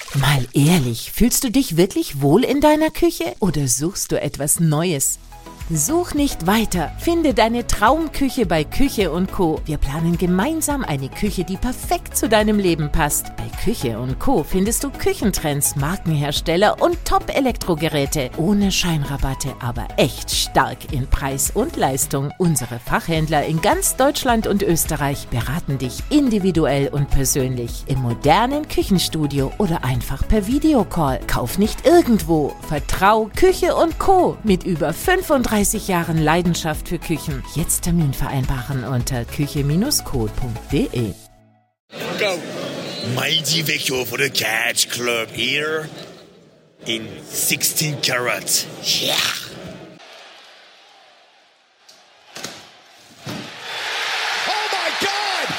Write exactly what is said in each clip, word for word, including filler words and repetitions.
Mal ehrlich, fühlst du dich wirklich wohl in deiner Küche oder suchst du etwas Neues? Such nicht weiter, finde deine Traumküche bei Küche und Co. Wir planen gemeinsam eine Küche, die perfekt zu deinem Leben passt. Bei Küche und Co. findest du Küchentrends, Markenhersteller und Top-Elektrogeräte. Ohne Scheinrabatte, aber echt stark in Preis und Leistung. Unsere Fachhändler in ganz Deutschland und Österreich beraten dich individuell und persönlich. Im modernen Küchenstudio oder einfach per Videocall. Kauf nicht irgendwo. Vertrau Küche und Co. mit über fünfunddreißig Jahren Leidenschaft für Küchen. Jetzt Termin vereinbaren unter küche co punkt de. Go. Mighty Victor for the Catch Club here in sixteen karat. Yeah. Oh my God!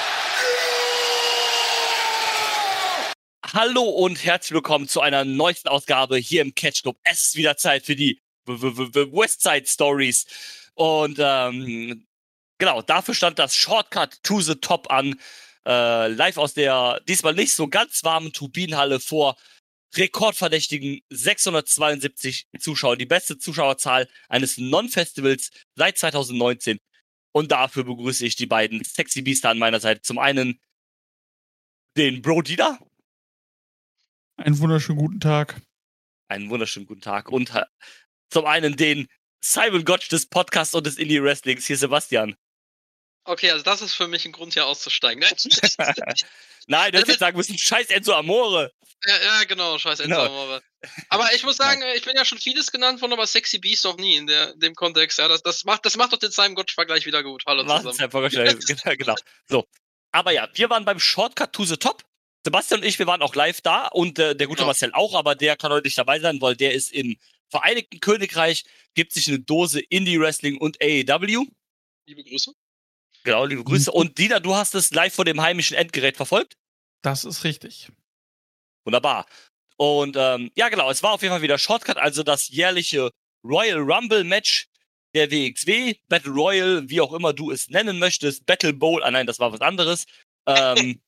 Hallo und herzlich willkommen zu einer neuesten Ausgabe hier im Catch Club. Es ist wieder Zeit für die Westside Stories. Und ähm, genau, dafür stand das Shortcut to the Top an. Äh, live aus der diesmal nicht so ganz warmen Turbinenhalle vor rekordverdächtigen sechshundertzweiundsiebzig Zuschauern. Die beste Zuschauerzahl eines Non-Festivals seit zweitausendneunzehn. Und dafür begrüße ich die beiden Sexy Biester an meiner Seite. Zum einen den Bro Dida. Einen wunderschönen guten Tag. Einen wunderschönen guten Tag. Und äh, zum einen den Simon Gotch des Podcasts und des Indie-Wrestlings. Hier Sebastian. Okay, also das ist für mich ein Grund, hier auszusteigen. Nein, du hättest jetzt sagen müssen, scheiß Enzo Amore. Ja, ja genau, scheiß Enzo Genau. Amore. Aber ich muss sagen, ich bin ja schon vieles genannt worden, aber Sexy Beast noch nie in, der, in dem Kontext. Ja, das, das, macht, das macht doch den Simon Gotch-Vergleich wieder gut. Hallo zusammen. genau, genau. So. Aber ja, wir waren beim Shortcut to the Top. Sebastian und ich, wir waren auch live da und äh, der gute Genau. Marcel auch, aber der kann heute nicht dabei sein, weil der ist im Vereinigten Königreich, gibt sich eine Dose Indie-Wrestling und A E W. Liebe Grüße. Genau, liebe Grüße. Und Dina, du hast es live vor dem heimischen Endgerät verfolgt? Das ist richtig. Wunderbar. Und ähm, ja, genau, es war auf jeden Fall wieder Shortcut, also das jährliche Royal Rumble Match der W X W, Battle Royal, wie auch immer du es nennen möchtest, Battle Bowl, ah nein, das war was anderes. Ähm,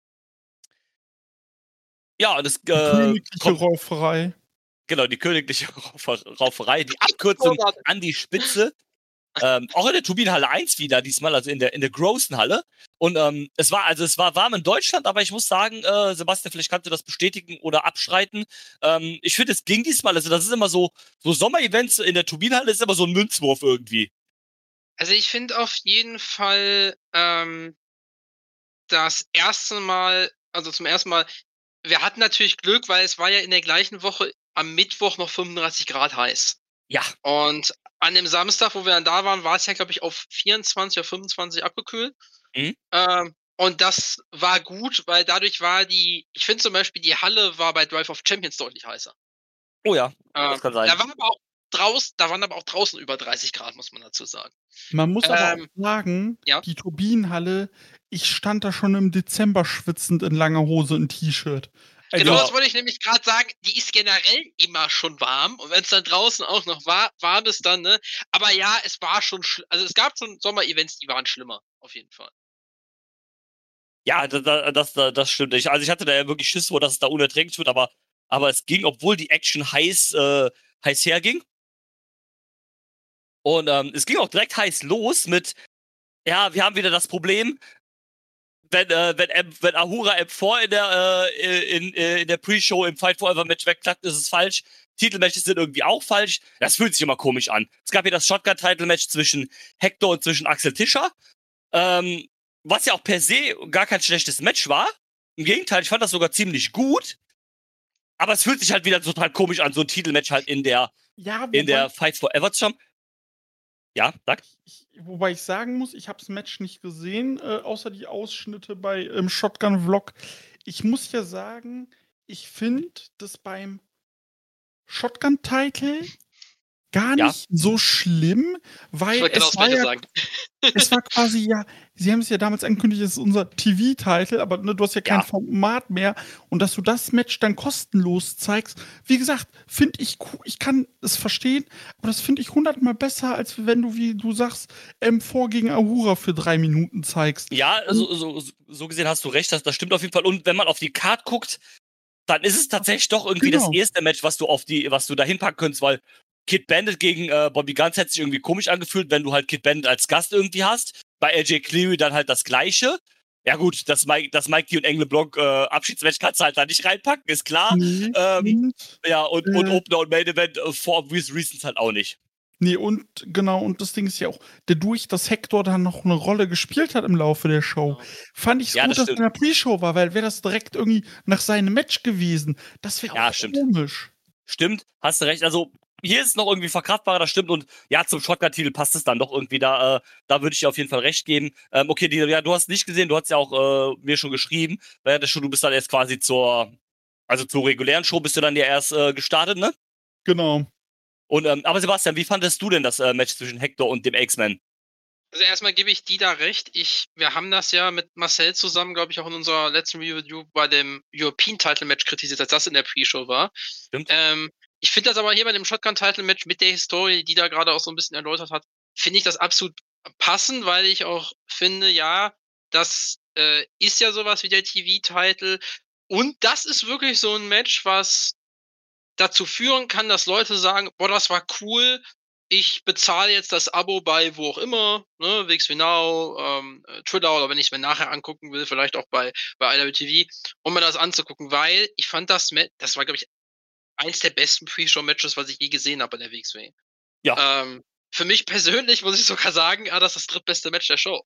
ja, das Die äh, königliche kommt, Rauferei. genau, die königliche Raufer- Rauferei, die Abkürzung an die Spitze. Ähm, auch in der Turbinenhalle eins wieder diesmal, also in der in der großen Halle. Und ähm, es war also es war warm in Deutschland, aber ich muss sagen, äh, Sebastian, vielleicht kannst du das bestätigen oder abstreiten. Ähm, ich finde, es ging diesmal, also das ist immer so so Sommerevents in der Turbinenhalle ist immer so ein Münzwurf irgendwie. Also ich finde auf jeden Fall ähm, das erste Mal, also zum ersten Mal, wir hatten natürlich Glück, weil es war ja in der gleichen Woche am Mittwoch noch fünfunddreißig Grad heiß. Ja, Und an dem Samstag, wo wir dann da waren, war es ja, glaube ich, auf vierundzwanzig oder fünfundzwanzig abgekühlt. Mhm. Ähm, und das war gut, weil dadurch war die, ich finde zum Beispiel, die Halle war bei Drive of Champions deutlich heißer. oh ja, Ähm, das kann sein. da waren aber auch draußen, da waren aber auch draußen über dreißig Grad, muss man dazu sagen. Man muss aber Ähm, auch sagen, ja. die Turbinenhalle, ich stand da schon im Dezember schwitzend in langer Hose und T-Shirt. Also, Genau, das wollte ich nämlich gerade sagen. Die ist generell immer schon warm. Und wenn es dann draußen auch noch war, warm ist dann, ne? Aber ja, es war schon, schl- also es gab schon Sommerevents, die waren schlimmer, auf jeden Fall. Ja, das, das, das, das stimmt nicht. Also ich hatte da ja wirklich Schiss vor, dass es da unerträglich wird, aber, aber es ging, obwohl die Action heiß, äh, heiß herging. Und ähm, es ging auch direkt heiß los mit, ja, wir haben wieder das Problem, wenn, äh, wenn, M, wenn Ahura M vier in der, äh, in, äh, in der Pre-Show im Fight Forever Match wegklackt, ist es falsch. Titelmatches sind irgendwie auch falsch. Das fühlt sich immer komisch an. Es gab hier das Shotgun-Title-Match zwischen Hector und zwischen Axel Tischer. Ähm, was ja auch per se gar kein schlechtes Match war. Im Gegenteil, ich fand das sogar ziemlich gut. Aber es fühlt sich halt wieder total komisch an, so ein Titelmatch halt in der, ja, in wobei, der Fight Forever zu haben. Ja, sag. ich, wobei ich sagen muss, ich habe das Match nicht gesehen, äh, außer die Ausschnitte bei im Shotgun-Vlog. Ich muss ja sagen, ich finde das beim Shotgun-Title gar Ja. nicht so schlimm, weil Ich wollte genau es das war Gleiche ja sagen. Es war quasi ja, sie haben es ja damals angekündigt, es ist unser T V-Titel, aber ne, du hast ja kein Ja. Format mehr und dass du das Match dann kostenlos zeigst, wie gesagt, finde ich cool, ich kann es verstehen, aber das finde ich hundertmal besser, als wenn du, wie du sagst, M vier gegen Ahura für drei Minuten zeigst. Ja, so, so, so gesehen hast du recht, das, das stimmt auf jeden Fall. Und wenn man auf die Card guckt, dann ist es tatsächlich doch irgendwie Genau. das erste Match, was du auf die, was du da hinpacken könntest, weil Kid Bandit gegen äh, Bobby Guns hätte sich irgendwie komisch angefühlt, wenn du halt Kid Bandit als Gast irgendwie hast. Bei L J Cleary dann halt das Gleiche. Ja gut, das Mike, das Mike D und Angle Block äh, Abschiedsmatch kannst du halt da nicht reinpacken, ist klar. Nee, Ähm, und, ja, und, und äh, Opener und Main Event äh, for obvious reasons halt auch nicht. nee, und genau, und das Ding ist ja auch, dadurch, dass Hector dann noch eine Rolle gespielt hat im Laufe der Show, Genau. fand ich es Ja, gut, das dass es stimmt. in der Pre-Show war, weil wäre das direkt irgendwie nach seinem Match gewesen, das wäre Ja, auch stimmt. komisch. Stimmt, hast du recht. Also, hier ist es noch irgendwie verkraftbarer, das stimmt. Und ja, zum Shotgun-Titel passt es dann doch irgendwie. Da, äh, da würde ich dir auf jeden Fall recht geben. Ähm, okay, die, ja, du hast nicht gesehen, du hast ja auch äh, mir schon geschrieben. Weil der Show, du bist dann erst quasi zur, also zur regulären Show bist du dann ja erst äh, gestartet, ne? Genau. Und, ähm, aber Sebastian, wie fandest du denn das äh, Match zwischen Hector und dem X-Men? Also erstmal gebe ich Dida recht. Ich, wir haben das ja mit Marcel zusammen, glaube ich, auch in unserer letzten Review bei dem European Title Match kritisiert, als das in der Pre-Show war. Stimmt. Ähm, ich finde das aber hier bei dem Shotgun Title Match mit der Historie, die da gerade auch so ein bisschen erläutert hat, finde ich das absolut passend, weil ich auch finde, ja, das äh, ist ja sowas wie der T V-Title. Und das ist wirklich so ein Match, was dazu führen kann, dass Leute sagen, boah, das war cool, ich bezahle jetzt das Abo bei wo auch immer, ne, W X W Now, ähm, äh, Twitter oder wenn ich es mir nachher angucken will, vielleicht auch bei, bei I W T V, um mir das anzugucken, weil ich fand das, Ma- das war, glaube ich, eins der besten Pre-Show-Matches, was ich je gesehen habe bei der W X W. Ja. Ähm, für mich persönlich muss ich sogar sagen, ah, das ist das drittbeste Match der Show.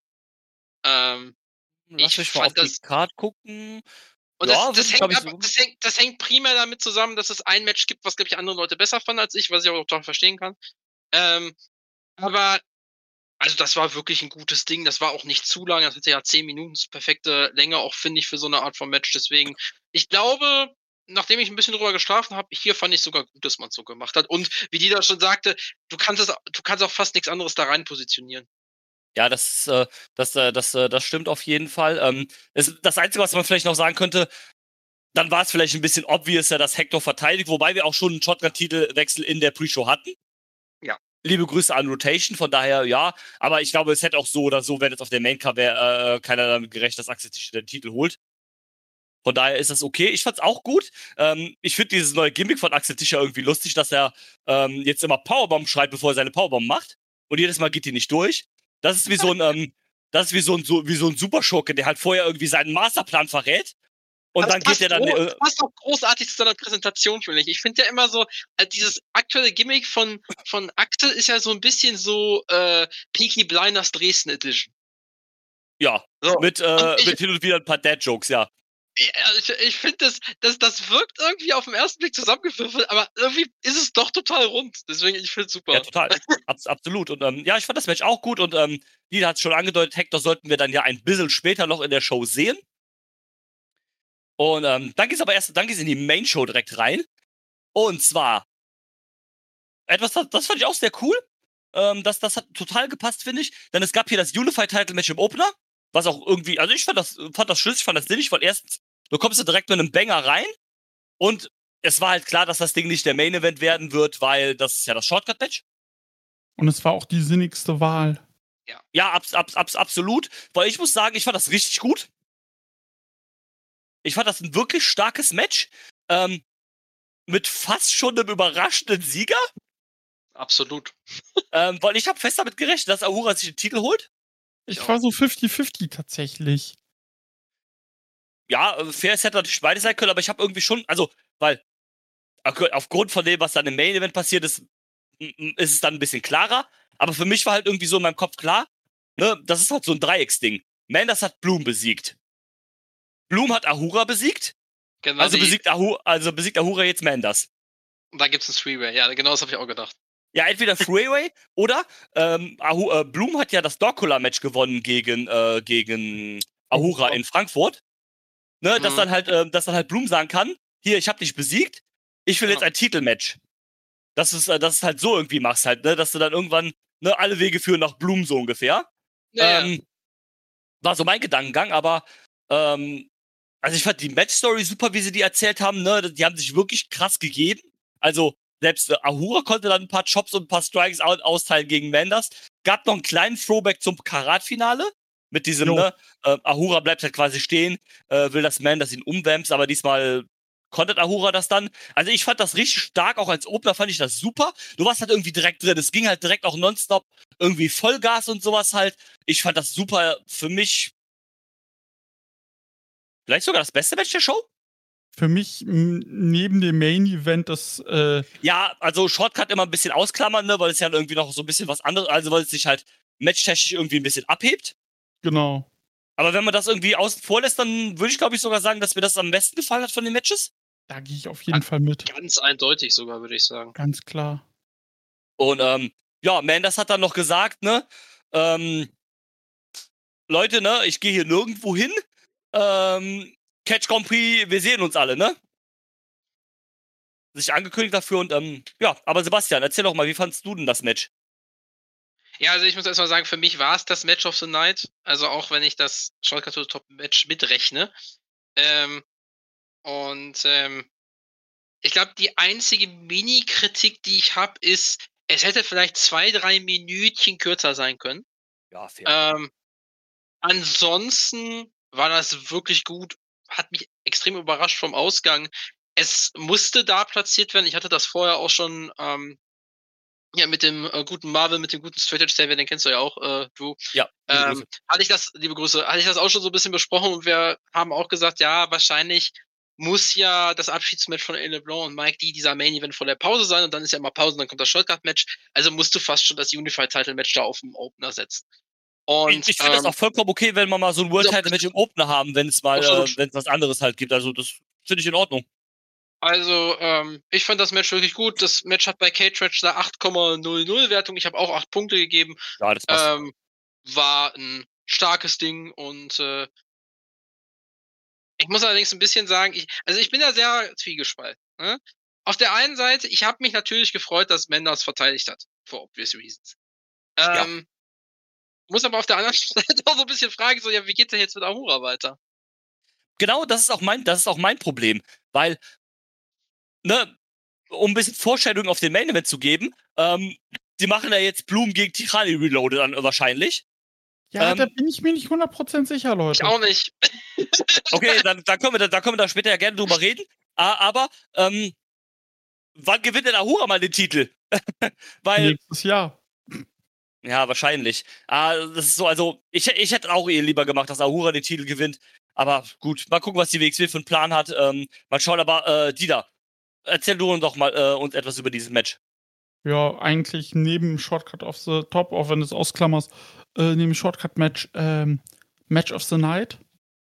Ähm, Lass ich mich mal auf fand die das, Card gucken. und Ja, das, das, würde ich, hängt glaube ich, ab, so. das, hängt, das hängt primär damit zusammen, dass es ein Match gibt, was, glaube ich, andere Leute besser fanden als ich, was ich auch total verstehen kann. Ähm, aber, also das war wirklich ein gutes Ding. Das war auch nicht zu lang. Das hatte ja zehn Minuten, das ist perfekte Länge, auch finde ich, für so eine Art von Match. Deswegen, ich glaube, nachdem ich ein bisschen drüber geschlafen habe, hier fand ich sogar gut, dass man es so gemacht hat. Und wie die da schon sagte, du kannst es, du kannst auch fast nichts anderes da rein positionieren. Ja, das, äh, das, äh, das, äh, das stimmt auf jeden Fall. Ähm, es, das Einzige, was man vielleicht noch sagen könnte, dann war es vielleicht ein bisschen obvious, ja, dass Hector verteidigt, wobei wir auch schon einen Shotgun-Titelwechsel in der Pre-Show hatten. Ja. Liebe Grüße an Rotation, von daher ja. Aber ich glaube, es hätte auch so oder so, wenn jetzt auf der Main-Card wäre, äh, keiner damit gerechnet, dass Axel Tischer den Titel holt. Von daher ist das okay. Ich fand's auch gut. Ähm, ich finde dieses neue Gimmick von Axel Tischer irgendwie lustig, dass er ähm, jetzt immer Powerbomb schreit, bevor er seine Powerbomb macht. Und jedes Mal geht die nicht durch. Das ist wie so ein, ähm, das ist wie so ein, so, wie so ein Superschurke, der halt vorher irgendwie seinen Masterplan verrät. Und Das dann passt geht er dann. gro- Äh, das passt auch großartig zu seiner Präsentation, finde ich. Ich finde ja immer so, äh, dieses aktuelle Gimmick von, von Axel ist ja so ein bisschen so äh, Peaky Blinders Dresden Edition. ja, So. mit, äh, Und ich- mit hin und wieder ein paar Dad-Jokes, ja. Ja, ich, ich finde, das, das, das wirkt irgendwie auf den ersten Blick zusammengewürfelt, aber irgendwie ist es doch total rund. Deswegen, ich finde es super. Ja, total. Abs absolut. Und ähm, ja, ich fand das Match auch gut. Und ähm, Lila hat es schon angedeutet, Hector sollten wir dann ja ein bisschen später noch in der Show sehen. Und ähm, dann geht's aber erst, dann geht's in die Main-Show direkt rein. Und zwar etwas, das, das fand ich auch sehr cool. Ähm, das, das hat total gepasst, finde ich. Denn es gab hier das Unified-Title-Match im Opener, was auch irgendwie, also ich fand das, fand das schlüssig, fand das sinnig, weil erstens, du kommst da direkt mit einem Banger rein und es war halt klar, dass das Ding nicht der Main-Event werden wird, weil das ist ja das Shortcut-Match. Und es war auch die sinnigste Wahl. Ja, abs, abs, abs, absolut. Weil ich muss sagen, ich fand das richtig gut. Ich fand das ein wirklich starkes Match. Ähm, mit fast schon einem überraschenden Sieger. Absolut. Ähm, weil ich habe fest damit gerechnet, dass Ahura sich den Titel holt. Ich Ja. war so fifty fifty tatsächlich. Ja, äh, fair, es hätte natürlich beides sein können, aber ich habe irgendwie schon, also, weil ak- aufgrund von dem, was dann im Main Event passiert ist, m- m- ist es dann ein bisschen klarer. Aber für mich war halt irgendwie so in meinem Kopf klar, ne, das ist halt so ein Dreiecksding. Manders hat Bloom besiegt. Bloom hat Ahura besiegt. Genau, Also die, besiegt, Ahu, also besiegt Ahura jetzt Manders. da gibt es ein Three-Way. Ja, genau das habe ich auch gedacht. Ja, entweder Freeway oder ähm, Ahu, äh, Bloom hat ja das Dorkula-Match gewonnen gegen, äh, gegen Ahura in Frankfurt. Ne, dass Mhm. dann halt, äh, dass dann halt Bloom sagen kann, hier, ich hab dich besiegt, ich will Genau. jetzt ein Titelmatch. Das ist, äh, das ist halt so irgendwie machst halt, ne, dass du dann irgendwann, ne, alle Wege führen nach Bloom so ungefähr. Ja, ähm, war so mein Gedankengang, aber ähm, also ich fand die Match-Story super, wie sie die erzählt haben, ne, die haben sich wirklich krass gegeben. Also selbst äh, Ahura konnte dann ein paar Chops und ein paar Strikes au- austeilen gegen Manders. Gab noch einen kleinen Throwback zum Karat-Finale. Mit diesem, Jo. ne, äh, Ahura bleibt halt quasi stehen, äh, will, dass Manders ihn umwämst, aber diesmal kontert Ahura das dann. Also ich fand das richtig stark, auch als Opener fand ich das super. Du warst halt irgendwie direkt drin. Es ging halt direkt auch nonstop, irgendwie Vollgas und sowas halt. Ich fand das super, für mich vielleicht sogar das beste Match der Show. Für mich m, neben dem Main-Event das... Äh Ja, also Shortcut immer ein bisschen ausklammern, ne, weil es ja irgendwie noch so ein bisschen was anderes, also weil es sich halt matchtechnisch irgendwie ein bisschen abhebt. Genau. Aber wenn man das irgendwie außen vor lässt, dann würde ich, glaube ich, sogar sagen, dass mir das am besten gefallen hat von den Matches. Da gehe ich auf jeden Fall mit. Ganz eindeutig sogar, würde ich sagen. Ganz klar. Und ähm, ja, Mendes hat dann noch gesagt, ne, ähm, Leute, ne, ich gehe hier nirgendwo hin. Ähm, Catch Grand Prix, wir sehen uns alle, ne? Sich angekündigt dafür und ähm, ja, aber Sebastian, erzähl doch mal, wie fandst du denn das Match? Ja, also ich muss erstmal sagen, für mich war es das Match of the Night. Also auch wenn ich das Shortcut to the Top Match mitrechne. Ähm, und ähm, ich glaube, die einzige Mini-Kritik, die ich habe, ist, es hätte vielleicht zwei, drei Minütchen kürzer sein können. Ja, fair. Ähm, ansonsten war das wirklich gut. Hat mich extrem überrascht vom Ausgang. Es musste da platziert werden. Ich hatte das vorher auch schon ähm, ja, mit dem äh, guten Marvel, mit dem guten Straight Edge Savior, den kennst du ja auch, äh, du. Ja, liebe Ähm, Grüße. hatte ich das, liebe Grüße, hatte ich das auch schon so ein bisschen besprochen und wir haben auch gesagt, ja, wahrscheinlich muss ja das Abschiedsmatch von Alain LeBlanc und Mike D dieser Main Event vor der Pause sein und dann ist ja immer Pause und dann kommt das Shortcut-Match. Also musst du fast schon das Unified-Title-Match da auf dem Opener setzen. Und, ich ich finde ähm, das auch vollkommen okay, wenn wir mal so ein World Title Match im Opener haben, wenn es mal, Absolut. äh, wenn es was anderes halt gibt. Also das finde ich in Ordnung. Also, ähm, ich fand das Match wirklich gut. Das Match hat bei Cage-Match da acht Komma null null Wertung. Ich habe auch acht Punkte gegeben. Ja, das passt. Ähm, war ein starkes Ding und äh, ich muss allerdings ein bisschen sagen, ich, also ich bin da sehr zwiegespalten. Ne? Auf der einen Seite, ich habe mich natürlich gefreut, dass Mendes verteidigt hat, for obvious reasons. Ähm, Ja. Muss aber auf der anderen Seite auch so ein bisschen fragen, so, ja, wie geht's denn jetzt mit Ahura weiter? Genau, das ist auch mein, das ist auch mein Problem, weil, ne, um ein bisschen Vorstellung auf den Main Event zu geben, ähm, die machen ja jetzt Bloom gegen Tichani Reloaded dann wahrscheinlich. Ja, Ähm, da bin ich mir nicht hundert Prozent sicher, Leute. Ich auch nicht. Okay, dann, dann, können wir, da- dann können wir da später ja gerne drüber reden. Ah, aber, ähm, wann gewinnt denn Ahura mal den Titel? Weil, Nächstes Jahr. ja, wahrscheinlich. Ah, das ist so, also, ich, ich hätte auch eh lieber gemacht, dass Ahura den Titel gewinnt. Aber gut, mal gucken, was die W X W für einen Plan hat. Ähm, mal schauen, aber, äh, Dida, erzähl du uns doch mal äh, uns etwas über dieses Match. Ja, eigentlich neben Shortcut of the Top, auch wenn du es ausklammerst, äh, neben Shortcut-Match, ähm, Match of the Night.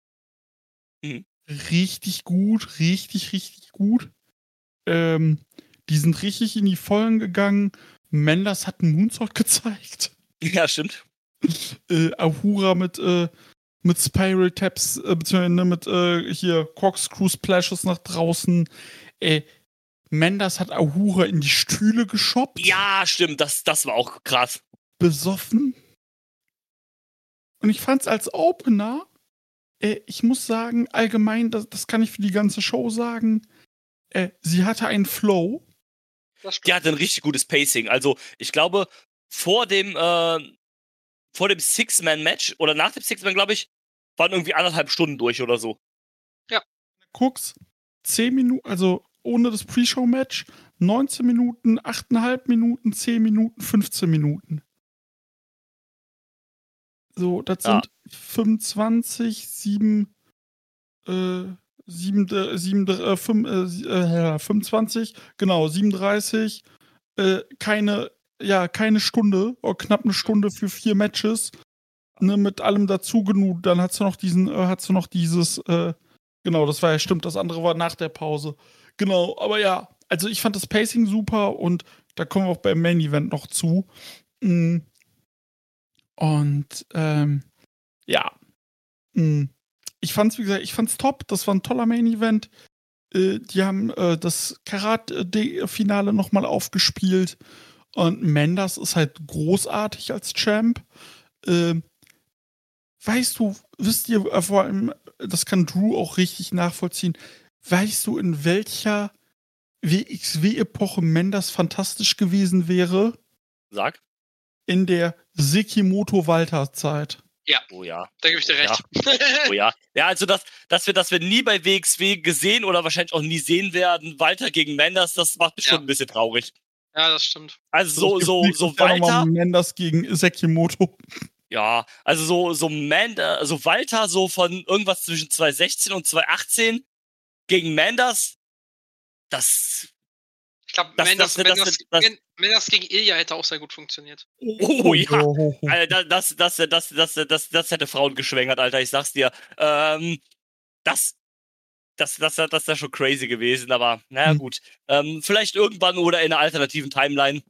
Mhm. Richtig gut, richtig, richtig gut. Ähm, die sind richtig in die Vollen gegangen. Mendes hat einen Moonsault gezeigt. Ja, stimmt. Äh, Ahura mit, äh, mit Spiral Taps, äh, beziehungsweise mit äh, hier Corkscrew Splashes nach draußen. Äh, Mendes hat Ahura in die Stühle geschoppt. Ja, stimmt, das, das war auch krass. Besoffen. Und ich fand's als Opener, äh, ich muss sagen, allgemein, das, das kann ich für die ganze Show sagen, äh, sie hatte einen Flow. Das stimmt. Die hatte ein richtig gutes Pacing. Also, ich glaube, vor dem, äh, vor dem Six-Man-Match oder nach dem Six-Man, glaube ich, waren irgendwie anderthalb Stunden durch oder so. Guck's, zehn Minuten, also ohne das Pre-Show-Match, neunzehn Minuten, acht Komma fünf Minuten, zehn Minuten, fünfzehn Minuten. So, das Ja. sind fünfundzwanzig, sieben, äh, sieben, äh, sieben, äh, fünf, äh, fünfundzwanzig, genau, siebenunddreißig, äh, keine, ja, keine Stunde, oder knapp eine Stunde für vier Matches, ne, mit allem dazu genug. Dann hast du noch diesen, äh, hast du noch dieses, äh, genau, das war ja stimmt, das andere war nach der Pause. Genau, aber ja, also ich fand das Pacing super und da kommen wir auch beim Main Event noch zu. Mm. Und ähm, ja, mm. ich fand's, wie gesagt, ich fand's top. Das war ein toller Main Event. Äh, die haben äh, das Karat-Finale nochmal aufgespielt. Und Mendes ist halt großartig als Champ. Äh, weißt du, wisst ihr, äh, vor allem, das kann Drew auch richtig nachvollziehen, weißt du, in welcher W X W-Epoche Mendes fantastisch gewesen wäre? Sag. In der Sekimoto-Walter-Zeit. Ja, Oh ja. da gebe ich dir recht. Oh ja. Ja, also dass, dass wir, dass wir nie bei W X W gesehen oder wahrscheinlich auch nie sehen werden, Walter gegen Mendes, das macht mich Ja. schon ein bisschen traurig. Ja, das stimmt. Also so, Es gibt so, nächstes so Jahr noch mal Walter, Mendes gegen Sekimoto. ja, also so, so Man, also Walter so von irgendwas zwischen zwanzig sechzehn und zwanzig achtzehn gegen Mendes, das, Ich glaube, Das- Mendes, das- das- Mendes, das- Men- Mendes gegen Ilya hätte auch sehr gut funktioniert. oh ja, Oh, oh. Alter, das, das, das, das, das, das, das hätte Frauen geschwängert, Alter, ich sag's dir. Ähm, das, das, das, das, das wäre schon crazy gewesen, aber naja, Hm. gut. Ähm, vielleicht irgendwann oder in einer alternativen Timeline.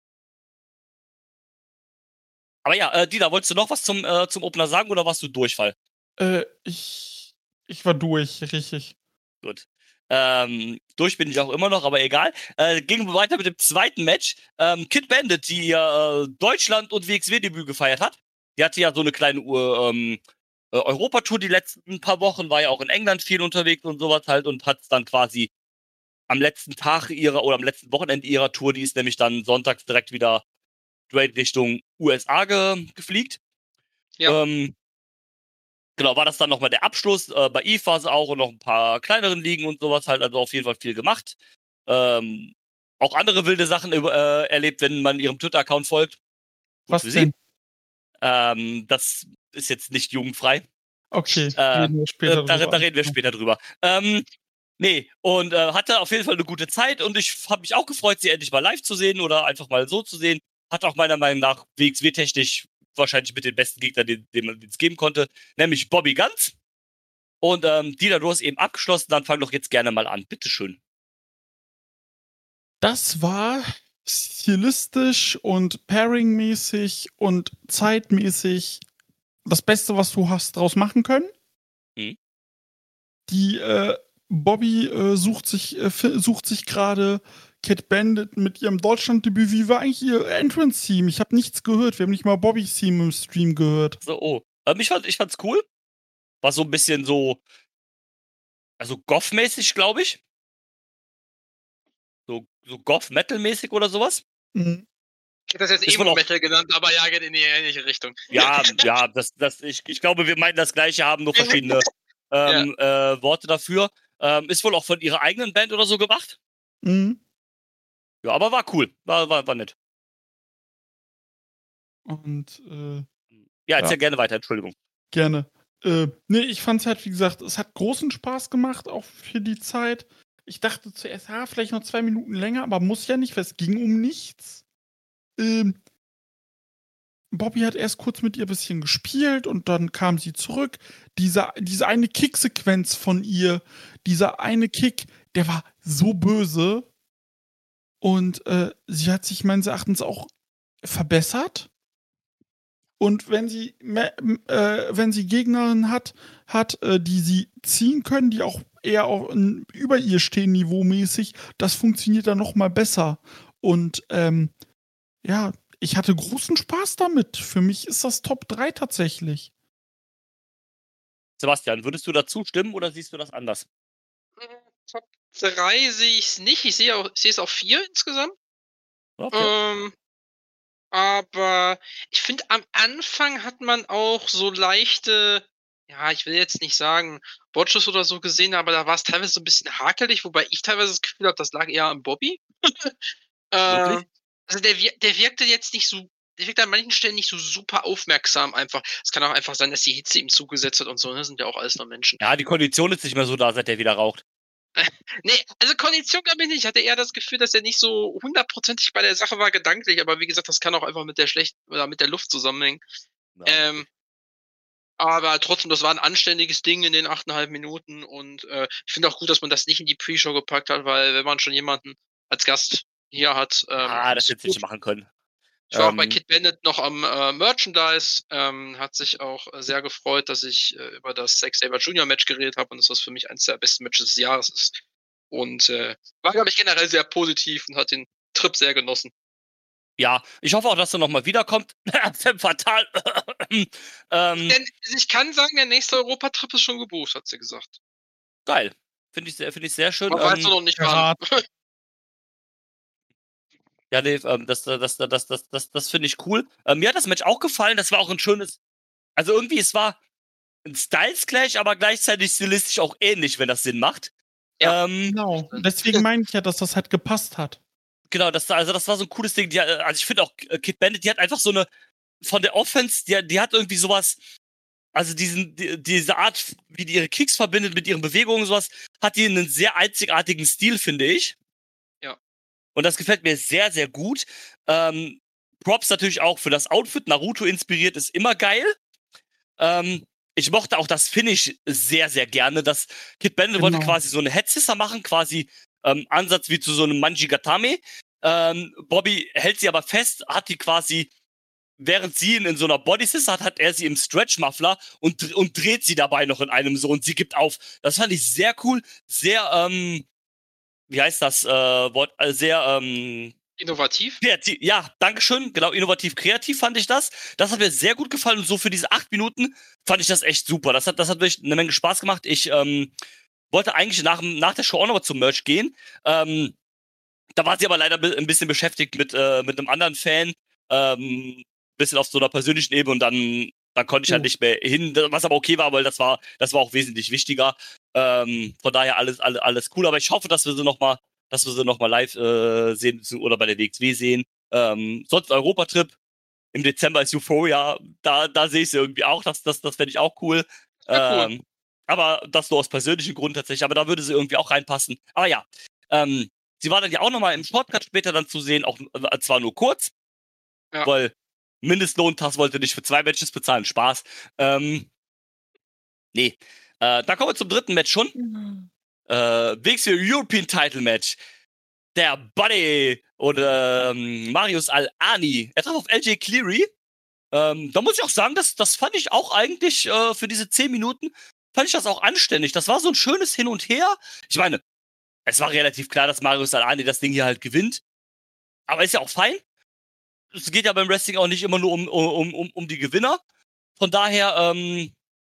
Aber ja, äh, Dina, wolltest du noch was zum, äh, zum Opener sagen oder warst du Durchfall? Äh, ich, ich war durch, richtig. Gut. Ähm, durch bin ich auch immer noch, aber egal. Äh, gingen wir weiter mit dem zweiten Match. Ähm, Kid Bandit, die äh, Deutschland- und W X W-Debüt gefeiert hat. Die hatte ja so eine kleine uh, ähm, äh, Europatour die letzten paar Wochen, war ja auch in England viel unterwegs und sowas halt und hat dann quasi am letzten Tag ihrer oder am letzten Wochenende ihrer Tour, die ist nämlich dann sonntags direkt wieder straight Richtung U S A ge gefliegt. Ja. Ähm, genau, war das dann nochmal der Abschluss. Äh, bei I F A auch und noch ein paar kleineren Ligen und sowas halt, also auf jeden Fall viel gemacht. Ähm, auch andere wilde Sachen äh, erlebt, wenn man ihrem Twitter-Account folgt. Gut Was für denn? Sie. Ähm, das ist jetzt nicht jugendfrei. Okay, Äh, reden wir später äh, da, drüber. da reden wir später drüber. Ähm, nee, und äh, hatte auf jeden Fall eine gute Zeit und ich habe mich auch gefreut, sie endlich mal live zu sehen oder einfach mal so zu sehen. Hat auch meiner Meinung nach W X W-technisch wahrscheinlich mit den besten Gegnern, den, den man es geben konnte, nämlich Bobby Guns. Und ähm, Dina, du hast eben abgeschlossen, dann fang doch jetzt gerne mal an. Bitteschön. Das war stilistisch und pairing-mäßig und zeitmäßig das Beste, was du hast draus machen können. Mhm. Die äh, Bobby äh, sucht sich, äh, fi- sucht sich gerade Kid Bandit mit ihrem Deutschland-Debüt. Wie war eigentlich ihr Entrance-Theme? Ich habe nichts gehört. Wir haben nicht mal Bobbys Theme im Stream gehört. So, oh. Ähm, ich, fand, ich fand's cool. War so ein bisschen so, also Goth-mäßig, glaube ich. So, so Goth-Metal-mäßig oder sowas. Mhm. Ich hätte das jetzt Ist wohl auch- Emo-Metal genannt, aber ja, geht in die ähnliche Richtung. Ja, ja, das, das, ich, ich glaube, wir meinen das Gleiche, haben nur verschiedene ähm, äh, Worte dafür. Ähm, ist wohl auch von ihrer eigenen Band oder so gemacht. Mhm. Ja, aber war cool. War, war, war nett. Und äh, Ja, erzähl Ja. gerne weiter, Entschuldigung. gerne. Äh, nee, ich fand's halt, wie gesagt, es hat großen Spaß gemacht, auch für die Zeit. Ich dachte zuerst, ah, vielleicht noch zwei Minuten länger, aber muss ja nicht, weil es ging um nichts. Ähm, Bobby hat erst kurz mit ihr ein bisschen gespielt und dann kam sie zurück. Diese, diese eine Kick-Sequenz von ihr, dieser eine Kick, der war so böse. Und äh, sie hat sich meines Erachtens auch verbessert. Und wenn sie, me- m- äh, wenn sie Gegnerinnen hat, hat äh, die sie ziehen können, die auch eher auch n- über ihr stehen niveaumäßig, das funktioniert dann noch mal besser. Und ähm, ja, ich hatte großen Spaß damit. Für mich ist das Top drei tatsächlich. Sebastian, würdest du dazu stimmen oder siehst du das anders? Top drei sehe ich es nicht. Ich sehe auch, ich sehe es auf vier insgesamt. Okay. Ähm, aber ich finde, am Anfang hat man auch so leichte, ja, ich will jetzt nicht sagen, Botches oder so gesehen, aber da war es teilweise so ein bisschen hakelig, wobei ich teilweise das Gefühl habe, das lag eher am Bobby. Wirklich? Ähm, also der, wir- der wirkte jetzt nicht so, der wirkte an manchen Stellen nicht so super aufmerksam einfach. Es kann auch einfach sein, dass die Hitze ihm zugesetzt hat und so, ne? Sind ja auch alles nur Menschen. Ja, die Kondition ist nicht mehr so da, seit der wieder raucht. Nee, also Kondition glaube ich nicht. Ich hatte eher das Gefühl, dass er nicht so hundertprozentig bei der Sache war, gedanklich, aber wie gesagt, das kann auch einfach mit der schlechten oder mit der Luft zusammenhängen. Ja. Ähm, aber trotzdem, das war ein anständiges Ding in den achteinhalb Minuten und äh, ich finde auch gut, dass man das nicht in die Pre-Show gepackt hat, weil wenn man schon jemanden als Gast hier hat, ähm, ah, das ist hätte gut. ich machen können. Ich war auch bei Ähm, Kid Bandit noch am äh, Merchandise, ähm, hat sich auch äh, sehr gefreut, dass ich äh, über das Zack Sabre Junior Match geredet habe und dass das für mich eines der besten Matches des Jahres ist. Und äh, war, glaube ich, generell sehr positiv und hat den Trip sehr genossen. ja, ich hoffe auch, dass er nochmal wiederkommt. Femme Fatal. ähm, Denn ich kann sagen, der nächste Europatrip ist schon gebucht, hat sie gesagt. geil. Finde ich, sehr- find ich sehr schön. Aber weißt Ähm, du noch nicht wann. Ja, nee, ähm, das, das, das, das, das, das, das finde ich cool. Ähm, mir hat das Match auch gefallen. Das war auch ein schönes. Also irgendwie, es war. ein Styles Clash, aber gleichzeitig stilistisch auch ähnlich, wenn das Sinn macht. Ja. Ähm, Genau. Deswegen meine ich ja, dass das halt gepasst hat. genau, das, also das war so ein cooles Ding. Die, also ich finde auch, Kid Bandit, die hat einfach so eine, von der Offense, die, die hat irgendwie sowas, also diesen, die, diese Art, wie die ihre Kicks verbindet mit ihren Bewegungen, sowas, hat die einen sehr einzigartigen Stil, finde ich. Ja. Und das gefällt mir sehr, sehr gut. Ähm, Props natürlich auch für das Outfit. Naruto inspiriert ist immer geil. Ähm, ich mochte auch das Finish sehr, sehr gerne. Das Kid Bandit Genau. wollte quasi so eine Head-Scissor machen, quasi ähm, Ansatz wie zu so einem Manji-Gatame. Ähm, Bobby hält sie aber fest, hat die quasi, während sie ihn in so einer Body-Scissor hat, hat er sie im Stretch-Muffler und, und dreht sie dabei noch in einem so und sie gibt auf. Das fand ich sehr cool, sehr, ähm, wie heißt das äh, Wort, äh, sehr, ähm, Innovativ. kreativ, ja, dankeschön, genau, innovativ, kreativ fand ich das. Das hat mir sehr gut gefallen und so für diese acht Minuten fand ich das echt super. Das hat, das hat wirklich eine Menge Spaß gemacht. Ich ähm, wollte eigentlich nach, nach der Show auch noch mal zum Merch gehen. Ähm, da war sie aber leider ein bisschen beschäftigt mit, äh, mit einem anderen Fan. Ähm, bisschen auf so einer persönlichen Ebene und dann, dann konnte ich halt Oh. nicht mehr hin, was aber okay war, weil das war, das war auch wesentlich wichtiger. Ähm, von daher alles, alles, alles cool, aber ich hoffe, dass wir sie noch mal, dass wir sie noch mal live äh, sehen oder bei der W X W sehen. Ähm, sonst Europatrip. Im Dezember ist Euphoria, da, da sehe ich sie irgendwie auch, das, das, das fände ich auch cool. Ja, cool. Ähm, aber das nur aus persönlichen Gründen tatsächlich, aber da würde sie irgendwie auch reinpassen. Aber ja, ähm, sie war dann ja auch nochmal im Shortcut später dann zu sehen, auch äh, zwar nur kurz, Ja. weil Mindestlohn-Tass wollte nicht für zwei Matches bezahlen, Spaß. Ähm, nee, äh, da kommen wir zum dritten Match schon. Äh, W X W European Title Match. Der Buddy oder ähm, Marius Al-Ani, er traf auf L J Cleary. Ähm, da muss ich auch sagen, das, das fand ich auch eigentlich äh, für diese zehn Minuten, fand ich das auch anständig. Das war so ein schönes Hin und Her. Ich meine, es war relativ klar, dass Marius Al-Ani das Ding hier halt gewinnt. Aber ist ja auch fein. Es geht ja beim Wrestling auch nicht immer nur um, um, um, um die Gewinner. Von daher, ähm,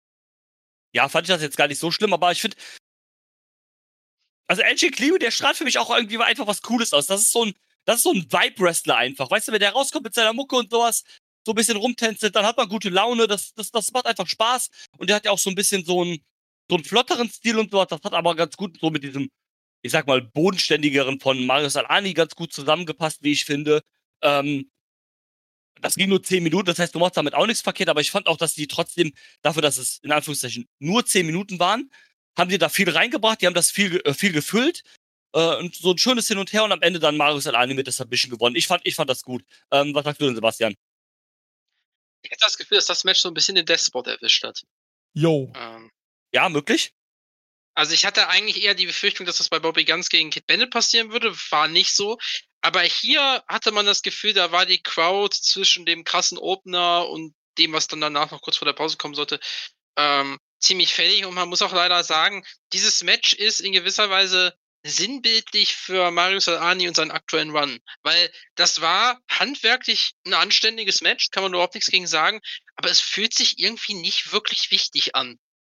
ja, fand ich das jetzt gar nicht so schlimm, aber ich finde, also L J Cleary, der strahlt für mich auch irgendwie einfach was Cooles aus. Das ist so ein, das ist so ein Vibe-Wrestler einfach. Weißt du, wenn der rauskommt mit seiner Mucke und sowas, so ein bisschen rumtänzelt, dann hat man gute Laune, das, das, das macht einfach Spaß. Und der hat ja auch so ein bisschen so einen, so einen flotteren Stil und sowas. Das hat aber ganz gut so mit diesem, ich sag mal, bodenständigeren von Marius Al-Ani ganz gut zusammengepasst, wie ich finde. Ähm, das ging nur zehn Minuten, das heißt, du machst damit auch nichts verkehrt, aber ich fand auch, dass die trotzdem, dafür, dass es in Anführungszeichen nur zehn Minuten waren, haben die da viel reingebracht, die haben das viel, äh, viel gefüllt. Äh, und so ein schönes Hin und Her und am Ende dann Marius Al-Ani mit der Submission gewonnen. Ich fand, ich fand das gut. Ähm, was sagst du denn, Sebastian? Ich hätte das Gefühl, dass das Match so ein bisschen den Deathspot erwischt hat. Yo. Ähm, Ja, möglich? also ich hatte eigentlich eher die Befürchtung, dass das bei Bobby Guns gegen Kid Bandit passieren würde. War nicht so. Aber hier hatte man das Gefühl, da war die Crowd zwischen dem krassen Opener und dem, was dann danach noch kurz vor der Pause kommen sollte, ähm, ziemlich fertig. Und man muss auch leider sagen, dieses Match ist in gewisser Weise sinnbildlich für Marius Al-Ani und seinen aktuellen Run. Weil das war handwerklich ein anständiges Match, kann man überhaupt nichts gegen sagen. Aber es fühlt sich irgendwie nicht wirklich wichtig an.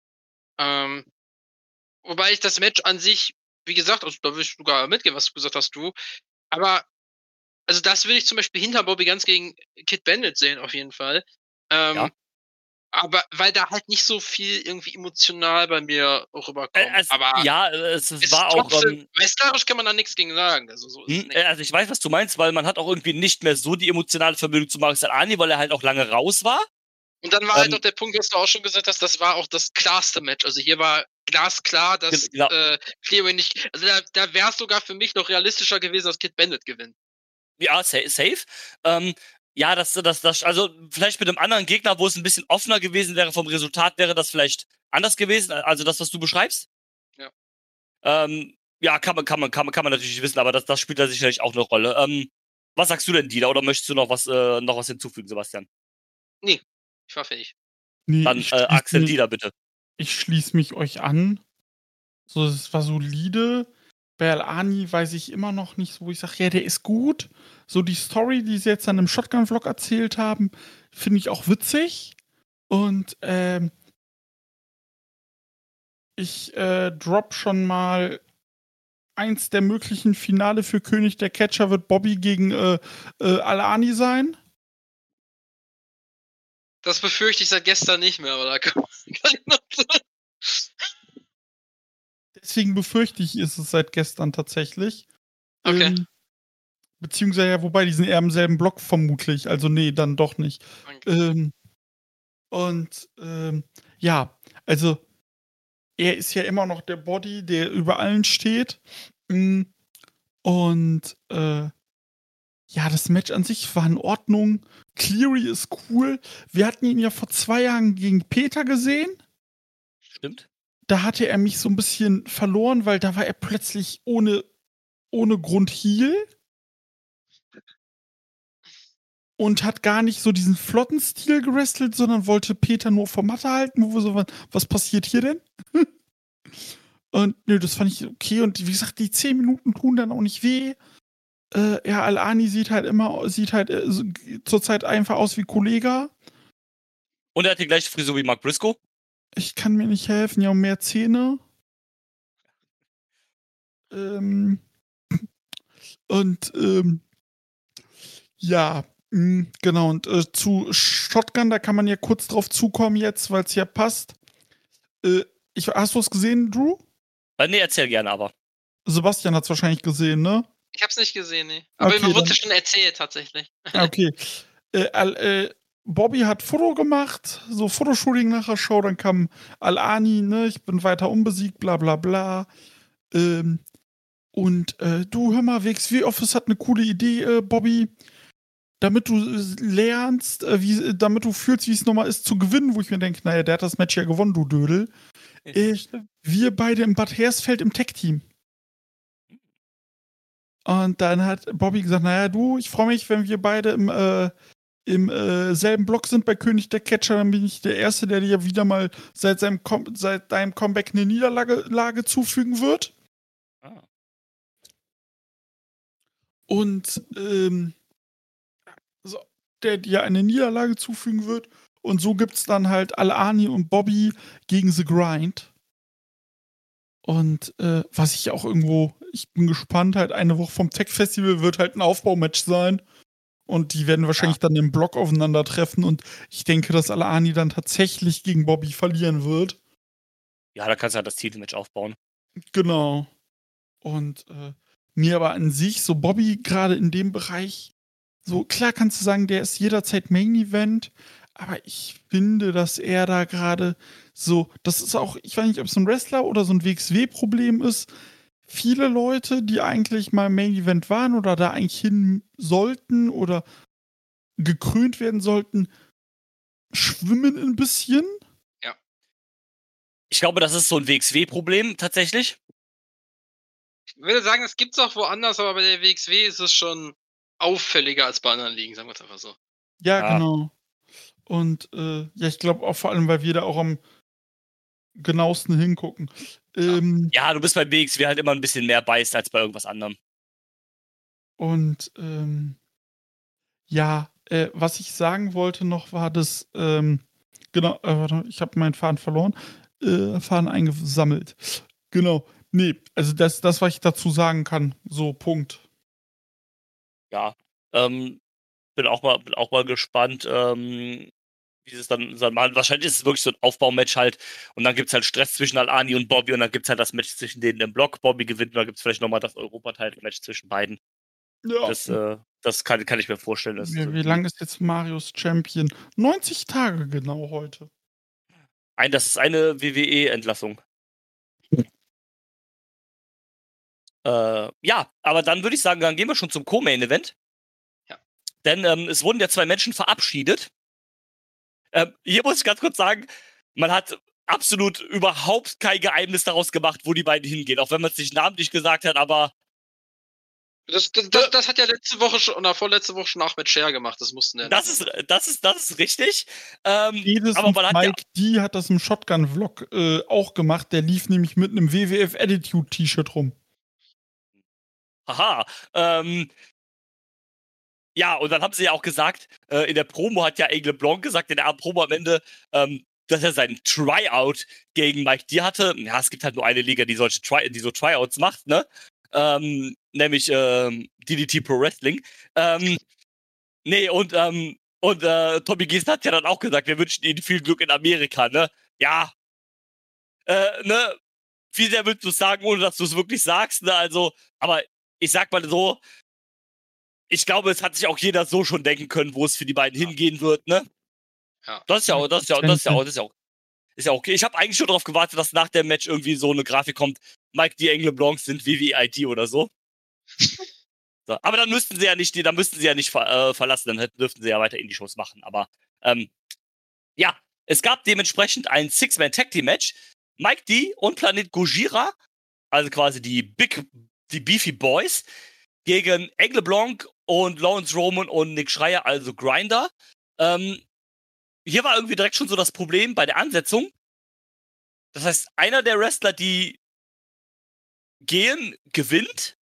Ähm, wobei ich das Match an sich, wie gesagt, also da will ich sogar mitgehen, was du gesagt hast, du. Aber, also das will ich zum Beispiel hinter Bobby Guns gegen Kid Bandit sehen, auf jeden Fall. Ähm, Ja. Aber weil da halt nicht so viel irgendwie emotional bei mir rüberkommt. Äh, es, aber ja, es, es es war ist auch. trotzdem, Ähm, wrestlerisch kann man da nichts gegen sagen. Also so ist es hm, nicht. äh, also ich weiß, was du meinst, weil man hat auch irgendwie nicht mehr so die emotionale Verbindung zu Marius Al-Ani, weil er halt auch lange raus war. Und dann war halt ähm, noch der Punkt, was du auch schon gesagt hast, das war auch das klarste Match. Also hier war glasklar, dass Genau. äh, Cleary nicht, also da, da wäre es sogar für mich noch realistischer gewesen, dass Kid Bandit gewinnt. Ja, safe. safe. Ähm, ja, das, das, das, also vielleicht mit einem anderen Gegner, wo es ein bisschen offener gewesen wäre vom Resultat, wäre das vielleicht anders gewesen. Also das, was du beschreibst. Ja. Ähm, ja, kann man, kann man, kann man, kann man natürlich nicht wissen, aber das, das spielt da sicherlich auch eine Rolle. Ähm, was sagst du denn, Dieter? Oder möchtest du noch was, äh, noch was hinzufügen, Sebastian? Nee, ich war fertig. Nee, Dann ich äh, schließ Axel mich, Dieter, bitte. ich schließe mich euch an. So, es war solide. Bei Al-Ani weiß ich immer noch nicht, wo ich sage, ja, der ist gut. So die Story, die sie jetzt dann im Shotgun-Vlog erzählt haben, finde ich auch witzig. Und ähm, ich äh, drop schon mal eins der möglichen Finale für König der Catcher wird Bobby gegen äh, äh, Al-Ani sein. Das befürchte ich seit gestern nicht mehr, aber da kann man. Deswegen befürchte ich, ist es seit gestern tatsächlich. Okay. Ähm, beziehungsweise, ja, wobei, die sind eher im selben Block vermutlich. Also, nee, dann doch nicht. Okay. Ähm, und, ähm, ja, also, er ist ja immer noch der Body, der über allen steht. Mm, Und, äh, ja, das Match an sich war in Ordnung. Cleary ist cool. Wir hatten ihn ja vor zwei Jahren gegen Peter gesehen. Stimmt. Da hatte er mich so ein bisschen verloren, weil da war er plötzlich ohne, ohne Grund Heel. Und hat gar nicht so diesen flotten Stil gewrestelt, sondern wollte Peter nur vom Matte halten. Wo wir so waren, was passiert hier denn? Und nö, das fand ich okay. Und wie gesagt, die zehn Minuten tun dann auch nicht weh. Äh, ja, Al-Ani sieht halt immer, sieht halt äh, so, zurzeit einfach aus wie Kollega. Und er hat die gleiche Frisur wie Mark Briscoe. Ich kann mir nicht helfen, ja, mehr Zähne. Ähm, und, ähm, ja, mh, genau. Und äh, zu Shotgun, da kann man ja kurz drauf zukommen jetzt, weil es ja passt. Äh, ich, hast du es gesehen, Drew? Äh, nee, erzähl gerne aber. Sebastian hat es wahrscheinlich gesehen, ne? Ich hab's nicht gesehen, nee. Aber Okay, mir wurde dann- schon erzählt, tatsächlich. Ah, okay. Äh, Al, äh, Bobby hat Foto gemacht, so Fotoshooting nach der Show, dann kam Al-Ani, ne, ich bin weiter unbesiegt, bla bla bla. Ähm, und äh, du, hör mal, W X W-Office hat eine coole Idee, äh, Bobby. Damit du äh, lernst, äh, wie, äh, damit du fühlst, wie es nochmal ist, zu gewinnen, wo ich mir denke, naja, der hat das Match ja gewonnen, du Dödel. Äh, wir beide im Bad Hersfeld im Tech-Team. Und dann hat Bobby gesagt, naja, du, ich freue mich, wenn wir beide im, äh, im äh, selben Block sind bei König der Catcher, dann bin ich der Erste, der dir wieder mal seit, seinem Com seit deinem Comeback eine Niederlage Lage zufügen wird. Ah. Und ähm, so, der dir eine Niederlage zufügen wird. Und so gibt's dann halt Al-Ani und Bobby gegen The Grind. Und äh, was ich auch irgendwo, ich bin gespannt, halt eine Woche vom Tech-Festival wird halt ein Aufbaumatch sein. Und die werden wahrscheinlich ja. dann im Block aufeinandertreffen. Und ich denke, dass Al-Ani dann tatsächlich gegen Bobby verlieren wird. Ja, da kannst du halt das Titelmatch aufbauen. Genau. Und äh, mir aber an sich, so Bobby gerade in dem Bereich, so klar kannst du sagen, der ist jederzeit Main Event, aber ich finde, dass er da gerade so, das ist auch, ich weiß nicht, ob es ein Wrestler oder so ein W X W-Problem ist. Viele Leute, die eigentlich mal Main Event waren oder da eigentlich hin sollten oder gekrönt werden sollten, schwimmen ein bisschen. Ja. Ich glaube, das ist so ein W X W-Problem tatsächlich. Ich würde sagen, es gibt's auch woanders, aber bei der W X W ist es schon auffälliger als bei anderen Ligen, sagen wir es einfach so. Ja, Ja. genau. Und äh, ja, ich glaube auch vor allem, weil wir da auch am genauesten hingucken. Ähm, Ja, du bist bei W X W halt immer ein bisschen mehr beißt als bei irgendwas anderem. Und ähm, ja, äh, was ich sagen wollte noch war, dass ähm, genau, äh, warte, ich habe meinen Faden verloren, äh, Faden eingesammelt. Genau, nee, also das, das, was ich dazu sagen kann, so Punkt. Ja, ähm, bin auch mal, bin auch mal gespannt, ähm, wie es dann, dann machen. Wahrscheinlich ist es wirklich so ein Aufbaumatch halt und dann gibt es halt Stress zwischen Al-Ani und Bobby und dann gibt es halt das Match zwischen denen im Block. Bobby gewinnt und dann gibt es vielleicht nochmal das Europa-Title-Match zwischen beiden. Ja. Das, äh, das kann, kann ich mir vorstellen. Dass Wie, wie lange ist jetzt Marius Champion? neunzig Tage genau heute. Ein, das ist eine W W E-Entlassung. Äh, ja, aber dann würde ich sagen, dann gehen wir schon zum Co-Main-Event. Ja. Denn ähm, es wurden ja zwei Menschen verabschiedet. Ähm, hier muss ich ganz kurz sagen, man hat absolut überhaupt kein Geheimnis daraus gemacht, wo die beiden hingehen, auch wenn man es nicht namentlich gesagt hat, aber Das, das, das, das hat ja letzte Woche schon oder vorletzte Woche schon Ahmed Scher gemacht, das mussten ja das ist, das ist, das ist richtig. Ähm, Jedes aber man hat Mike D hat das im Shotgun-Vlog äh, auch gemacht. Der lief nämlich mit einem W W F Attitude-T-Shirt rum. Haha. Ähm, ja, und dann haben sie ja auch gesagt, äh, in der Promo hat ja Aigle Blanc gesagt, in der Promo am Ende, ähm, dass er seinen Tryout gegen Mike D hatte. Ja, es gibt halt nur eine Liga, die solche Try die so Tryouts macht, ne? Ähm, nämlich ähm, D D T Pro Wrestling. Ähm, nee, und, ähm, Und äh, Tommy Gießen hat ja dann auch gesagt, wir wünschen Ihnen viel Glück in Amerika, ne? Ja. Äh, ne? Wie sehr willst du es sagen, ohne dass du es wirklich sagst, ne? Also, aber ich sag mal so, ich glaube, es hat sich auch jeder so schon denken können, wo es für die beiden Ja. hingehen wird, ne? Ja. Das ist ja auch, das ist ja auch, das ist ja auch, das ist ja auch, ist ja okay. Ich habe eigentlich schon darauf gewartet, dass nach dem Match irgendwie so eine Grafik kommt, Mike die Engle Blancs sind W W I D oder so. So. Aber dann müssten sie ja nicht, die, dann müssten sie ja nicht ver, äh, verlassen, dann hätten, dürften sie ja weiter Indie-Shows machen. Aber ähm, ja, es gab dementsprechend ein Six-Man-Tag-Team-Match. Mike D und Planet Gojira, also quasi die Big, die Beefy Boys, gegen Engle Blanc und Lawrence Roman und Nick Schreier, also Grinder. Ähm, hier war irgendwie direkt schon so das Problem bei der Ansetzung. Das heißt, einer der Wrestler, die gehen, gewinnt.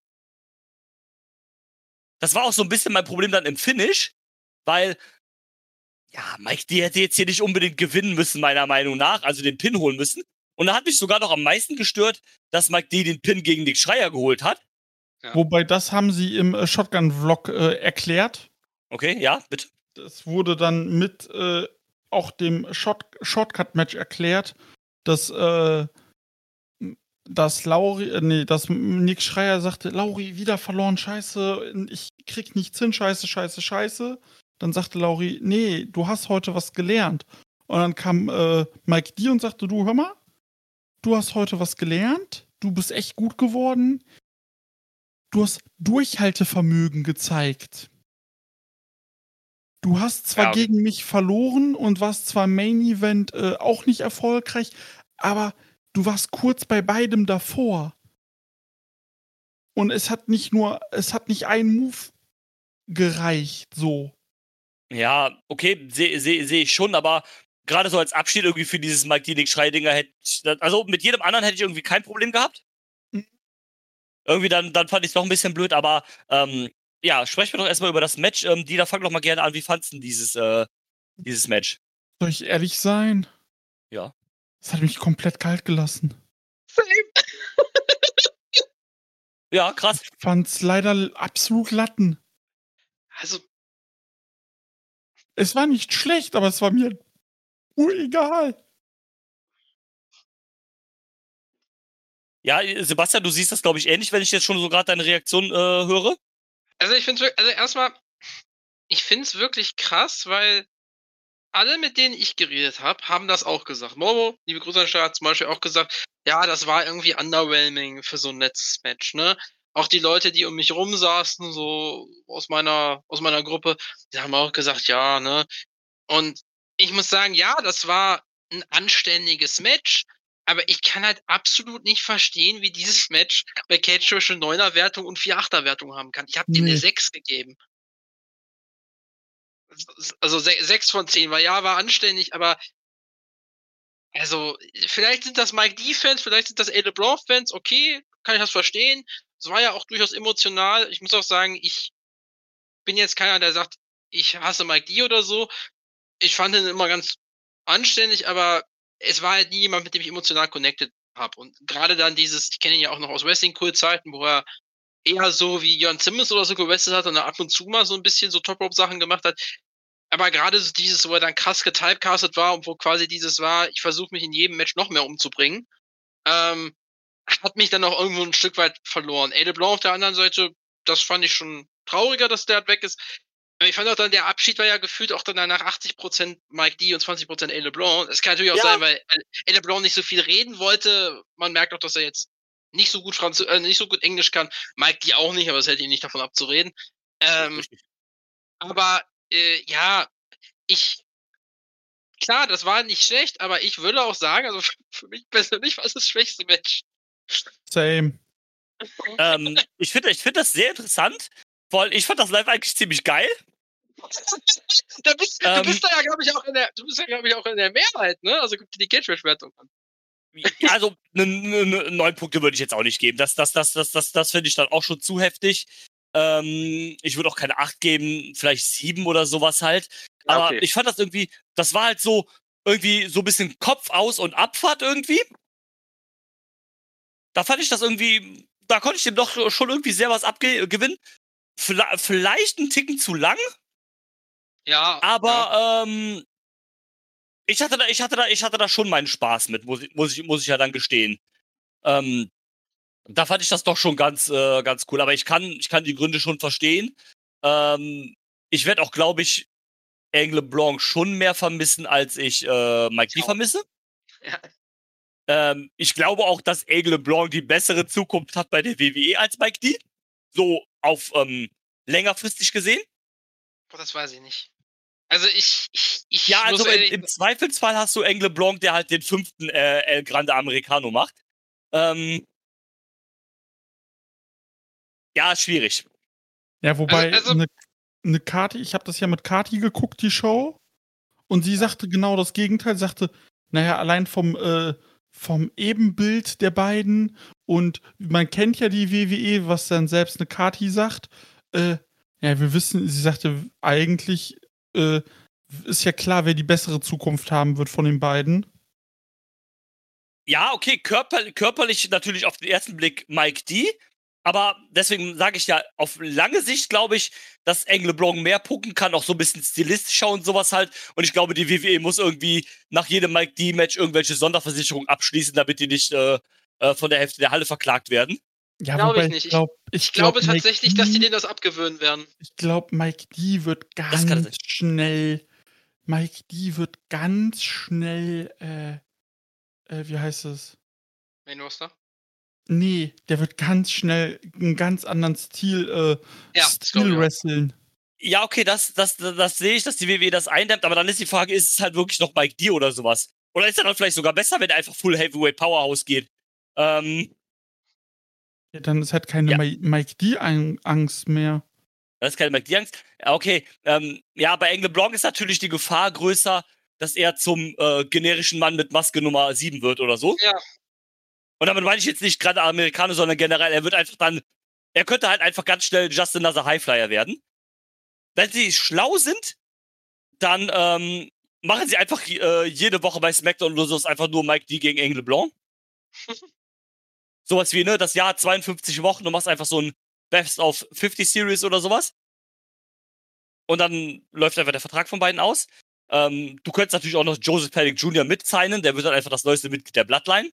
Das war auch so ein bisschen mein Problem dann im Finish, weil, ja, Mike D hätte jetzt hier nicht unbedingt gewinnen müssen, meiner Meinung nach, also den Pin holen müssen. Und da hat mich sogar noch am meisten gestört, dass Mike D den Pin gegen Nick Schreier geholt hat. Ja. Wobei, das haben sie im äh, Shotgun-Vlog äh, erklärt. Okay, ja, bitte. Das wurde dann mit äh, auch dem Short Shortcut-Match erklärt, dass, äh, dass Lauri, äh, nee, dass Nick Schreier sagte, Lauri, wieder verloren, scheiße, ich krieg nichts hin, scheiße, scheiße, scheiße. Dann sagte Lauri, nee, du hast heute was gelernt. Und dann kam äh, Mike D und sagte, du, hör mal, du hast heute was gelernt, du bist echt gut geworden, du hast Durchhaltevermögen gezeigt. Du hast zwar Ja, okay. gegen mich verloren und warst zwar im Main Event äh, auch nicht erfolgreich, aber du warst kurz bei beidem davor. Und es hat nicht nur, es hat nicht ein Move gereicht, so. Ja, okay, sehe seh, seh ich schon, aber gerade so als Abschied irgendwie für dieses Mike D. Nick Schreidinger hätte ich, also mit jedem anderen hätte ich irgendwie kein Problem gehabt. Mhm. Irgendwie dann, dann fand ich es noch ein bisschen blöd, aber ähm, ja, sprechen wir doch erstmal über das Match. Ähm, Dieter, fang doch mal gerne an. Wie fandst du dieses, äh, dieses Match? Soll ich ehrlich sein? Ja. Es hat mich komplett kalt gelassen. Ja, krass. Ich fand's leider absolut Latten. Also, Es war nicht schlecht, aber es war mir egal. Ja, Sebastian, du siehst das, glaube ich, ähnlich, wenn ich jetzt schon so gerade deine Reaktion äh, höre. also ich finde also erstmal, ich finde es wirklich krass, weil alle, mit denen ich geredet habe, haben das auch gesagt. Momo, liebe Grüße an den Start, hat zum Beispiel auch gesagt, ja, das war irgendwie underwhelming für so ein letztes Match, ne? Auch die Leute, die um mich rum saßen, so aus meiner, aus meiner Gruppe, die haben auch gesagt, ja, ne? Und ich muss sagen, ja, das war ein anständiges Match, aber ich kann halt absolut nicht verstehen, wie dieses Match bei Cage Trash eine neuner Wertung und vier Achter Wertung haben kann. Ich habe dem Nee. eine sechs gegeben. Also se- sechs von zehn, weil ja, war anständig, aber also, vielleicht sind das Mike D-Fans, vielleicht sind das A. LeBlanc-Fans, okay, kann ich das verstehen. Es war ja auch durchaus emotional. Ich muss auch sagen, ich bin jetzt keiner, der sagt, ich hasse Mike D oder so. Ich fand ihn immer ganz anständig, aber es war halt nie jemand, mit dem ich emotional connected habe. Und gerade dann dieses, ich kenne ihn ja auch noch aus Wrestling-Cool-Zeiten, wo er eher so wie Jörn Simmons oder so gewrestelt hat und dann ab und zu mal so ein bisschen so Top-Rope-Sachen gemacht hat. Aber gerade so dieses, wo er dann krass getypecastet war und wo quasi dieses war, ich versuche mich in jedem Match noch mehr umzubringen, ähm, hat mich dann auch irgendwo ein Stück weit verloren. A. LeBlanc auf der anderen Seite, das fand ich schon trauriger, dass der halt weg ist. Aber ich fand auch dann, der Abschied war ja gefühlt auch dann danach achtzig Prozent Mike D und zwanzig Prozent A. LeBlanc. Es kann natürlich auch Ja. sein, weil A. LeBlanc nicht so viel reden wollte. Man merkt auch, dass er jetzt nicht so gut Franz äh, nicht so gut Englisch kann. Mike D auch nicht, aber es hält ihn nicht davon abzureden. Ähm, Richtig. aber äh, ja, ich, klar, das war nicht schlecht, aber ich würde auch sagen, also für, für mich persönlich war es das schwächste Match. Same. ähm, ich finde ich find das sehr interessant, weil ich fand das live eigentlich ziemlich geil. da bist, Ähm, du bist da ja, glaube ich, auch in der, du bist ja, glaube ich, auch in der Mehrheit, ne? Also guck dir die Cage-Wertung an. Also ne, ne, ne, neun Punkte würde ich jetzt auch nicht geben. Das, das, das, das, das, das finde ich dann auch schon zu heftig. Ähm, ich würde auch keine acht geben, vielleicht sieben oder sowas halt. Ja, Aber okay. ich fand das irgendwie, das war halt so irgendwie so ein bisschen Kopf aus und Abfahrt irgendwie. Da fand ich das irgendwie, da konnte ich dem doch schon irgendwie sehr was abgewinnen. Vielleicht einen Ticken zu lang. Ja. ja. Aber ähm, ich hatte da, ich hatte da, ich hatte da schon meinen Spaß mit, muss ich, muss ich, muss ich ja dann gestehen. Ähm, da fand ich das doch schon ganz, äh, ganz cool. Aber ich kann, ich kann die Gründe schon verstehen. Ähm, ich werde auch, glaube ich, Aigle LeBlanc schon mehr vermissen, als ich äh, Mike D vermisse. Ja. Ähm, ich glaube auch, dass Aigle LeBlanc die bessere Zukunft hat bei der W W E als Mike D. So auf ähm, längerfristig gesehen. Boah, das weiß ich nicht. Also ich, ich, ich Ja, muss also im, ehrlich, im Zweifelsfall hast du Aigle LeBlanc, der halt den fünften äh, El Grande Americano macht. Ähm, ja, schwierig. Ja, wobei Also- also- eine ne Kati, ich habe das ja mit Kati geguckt, die Show, und sie sagte genau das Gegenteil, sagte, naja, allein vom, äh, vom Ebenbild der beiden, und man kennt ja die W W E, was dann selbst eine Kati sagt, äh, ja, wir wissen, sie sagte, eigentlich äh, ist ja klar, wer die bessere Zukunft haben wird von den beiden. Ja, okay, körper, körperlich natürlich auf den ersten Blick Mike D. Aber deswegen sage ich ja, auf lange Sicht glaube ich, dass Aigle LeBlanc mehr pucken kann, auch so ein bisschen stilistischer und sowas halt. Und ich glaube, die W W E muss irgendwie nach jedem Mike D-Match irgendwelche Sonderversicherungen abschließen, damit die nicht äh, äh, von der Hälfte der Halle verklagt werden. Ja, Glaube wobei ich nicht. ich glaube, ich ich glaube glaub, Mike tatsächlich, D, dass die denen das abgewöhnen werden. Ich glaube, Mike D wird Das kann ganz sein. schnell, Mike D wird ganz schnell, äh, äh, wie heißt es? Main Roster? Nee, der wird ganz schnell einen ganz anderen Stil, äh, Ja, das Stil glaub ich auch. wresteln. Ja, okay, das, das, das, das sehe ich, dass die W W E das eindämmt, aber dann ist die Frage, ist es halt wirklich noch Mike D oder sowas? Oder ist er dann vielleicht sogar besser, wenn er einfach Full Heavyweight Powerhouse geht? Ähm, Ja, dann ist halt keine Ja. Mi- Mike D-Angst mehr. Das ist keine Mike D-Angst. Ja, okay, ähm, ja, bei Aigle LeBlanc ist natürlich die Gefahr größer, dass er zum äh, generischen Mann mit Maske Nummer sieben wird oder so. Ja. Und damit meine ich jetzt nicht gerade Amerikaner, sondern generell, er wird einfach dann, er könnte halt einfach ganz schnell Just Another Highflyer werden. Wenn sie schlau sind, dann ähm, machen sie einfach äh, jede Woche bei SmackDown oder so ist einfach nur Mike D gegen Aigle LeBlanc. Sowas wie, ne, das Jahr zweiundfünfzig Wochen, du machst einfach so ein Best of fünfzig Series oder sowas. Und dann läuft einfach der Vertrag von beiden aus. Ähm, du könntest natürlich auch noch Joseph Paddock Junior mitzeichnen, der wird dann einfach das neueste Mitglied der Bloodline.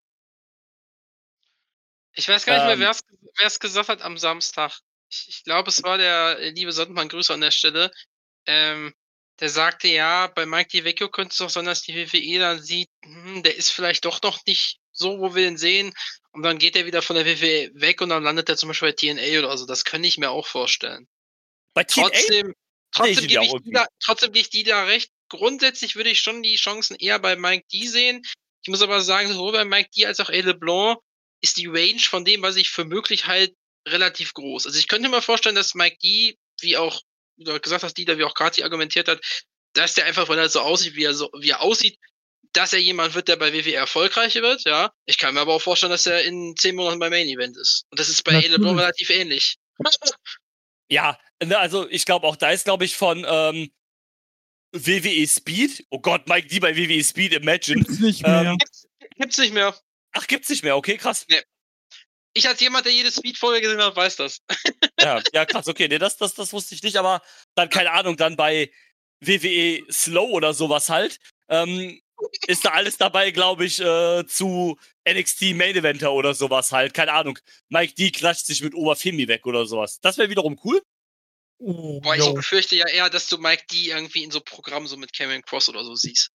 Ich weiß gar nicht Ähm. mehr, wer es gesagt hat am Samstag. Ich, ich glaube, es war der äh, liebe Sandmann, Grüße an der Stelle. Ähm, der sagte, ja, bei Mike DiVecchio könnte es auch sein, dass die W W E dann sieht, hm, der ist vielleicht doch noch nicht so, wo wir den sehen. Und dann geht er wieder von der W W E weg und dann landet er zum Beispiel bei T N A oder so. Das könnte ich mir auch vorstellen. Bei T N A? Trotzdem, Sehe ich trotzdem ihn ja gebe auch ich, irgendwie. Dida- trotzdem gebe ich die da recht. Grundsätzlich würde ich schon die Chancen eher bei Mike D sehen. Ich muss aber sagen, sowohl bei Mike D als auch Aigle LeBlanc ist die Range von dem, was ich für möglich halte, relativ groß. Also ich könnte mir vorstellen, dass Mike D, wie auch, wie du gesagt hast, Dieter, wie auch Kati argumentiert hat, dass der einfach, weil er so aussieht, wie er so, wie er aussieht, dass er jemand wird, der bei W W E erfolgreich wird, ja. Ich kann mir aber auch vorstellen, dass er in zehn Monaten beim Main Event ist. Und das ist bei Aigle LeBlanc relativ ähnlich. Ja, ne, also ich glaube auch, da ist, glaube ich, von ähm, W W E Speed. Oh Gott, Mike D bei W W E Speed, imagine. Gibt's nicht mehr. Ähm, Gibt's nicht mehr. Ach, gibt's nicht mehr, okay, krass. Ich als jemand, der jede Speed-Folge gesehen hat, weiß das. Ja, ja, krass, okay, nee, das, das, das wusste ich nicht, aber dann, keine Ahnung, dann bei W W E Slow oder sowas halt, ähm, ist da alles dabei, glaube ich, äh, zu N X T Main Eventer oder sowas halt, keine Ahnung. Mike D klatscht sich mit Oberfemi weg oder sowas. Das wäre wiederum cool. Oh, Boah, ich yo. befürchte ja eher, dass du Mike D irgendwie in so Programmen so mit Cameron Cross oder so siehst.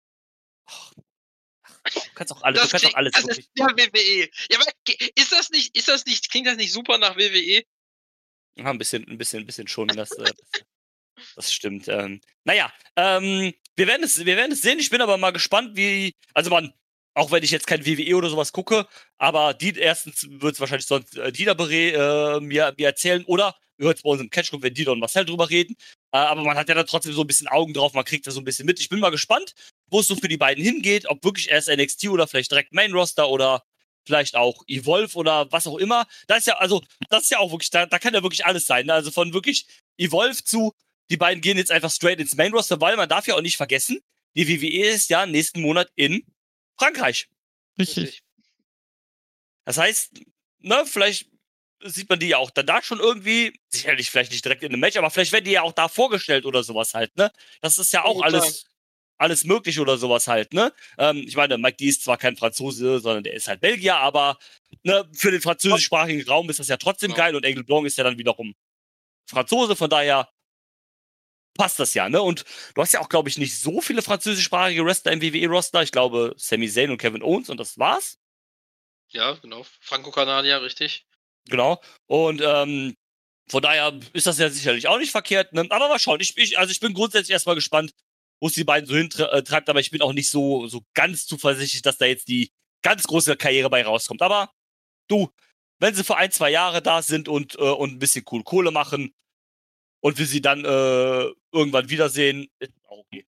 Du kannst auch alles, du kannst auch alles das wirklich. ist ja W W E. Ja, aber ge- ist das nicht, ist das nicht, klingt das nicht super nach W W E? Ja, ein bisschen, ein bisschen, ein bisschen schon, das, äh, das, das stimmt. Ähm, naja, ähm, wir werden es, wir werden es sehen. Ich bin aber mal gespannt, wie, also man, auch wenn ich jetzt kein W W E oder sowas gucke, aber die erstens wird es wahrscheinlich sonst äh, Dieter Beret äh, mir, mir erzählen oder ihr hört es bei uns im Catchclub, wenn Dieter und Marcel drüber reden. Äh, aber man hat ja dann trotzdem so ein bisschen Augen drauf, man kriegt das so ein bisschen mit. Ich bin mal gespannt, wo es so für die beiden hingeht, ob wirklich erst N X T oder vielleicht direkt Main Roster oder vielleicht auch Evolve oder was auch immer. Das ist ja, also, das ist ja auch wirklich, da, da kann ja wirklich alles sein. Ne? Also von wirklich Evolve zu, die beiden gehen jetzt einfach straight ins Main Roster, weil man darf ja auch nicht vergessen, die W W E ist ja nächsten Monat in Frankreich. Richtig. Das heißt, ne, vielleicht sieht man die ja auch dann da schon irgendwie, sicherlich vielleicht nicht direkt in einem Match, aber vielleicht werden die ja auch da vorgestellt oder sowas halt, ne? Das ist ja auch Ja, alles, alles möglich oder sowas halt, ne? Ähm, ich meine, Mike D ist zwar kein Franzose, sondern der ist halt Belgier, aber ne, für den französischsprachigen Raum ist das ja trotzdem Ja. geil und Angle Blanc ist ja dann wiederum Franzose, von daher passt das ja, ne? Und du hast ja auch, glaube ich, nicht so viele französischsprachige Wrestler im W W E-Roster. Ich glaube, Sami Zayn und Kevin Owens und das war's. Ja, genau. Franco-Kanadier, richtig. Genau. Und ähm, von daher ist das ja sicherlich auch nicht verkehrt. Ne? Aber mal schauen. Ich, ich, also ich bin grundsätzlich erstmal gespannt, wo es die beiden so hintreibt. Aber ich bin auch nicht so, so ganz zuversichtlich, dass da jetzt die ganz große Karriere bei rauskommt. Aber du, wenn sie für ein, zwei Jahre da sind und, äh, und ein bisschen cool Kohle machen und wir sie dann äh, irgendwann wiedersehen, ist auch okay.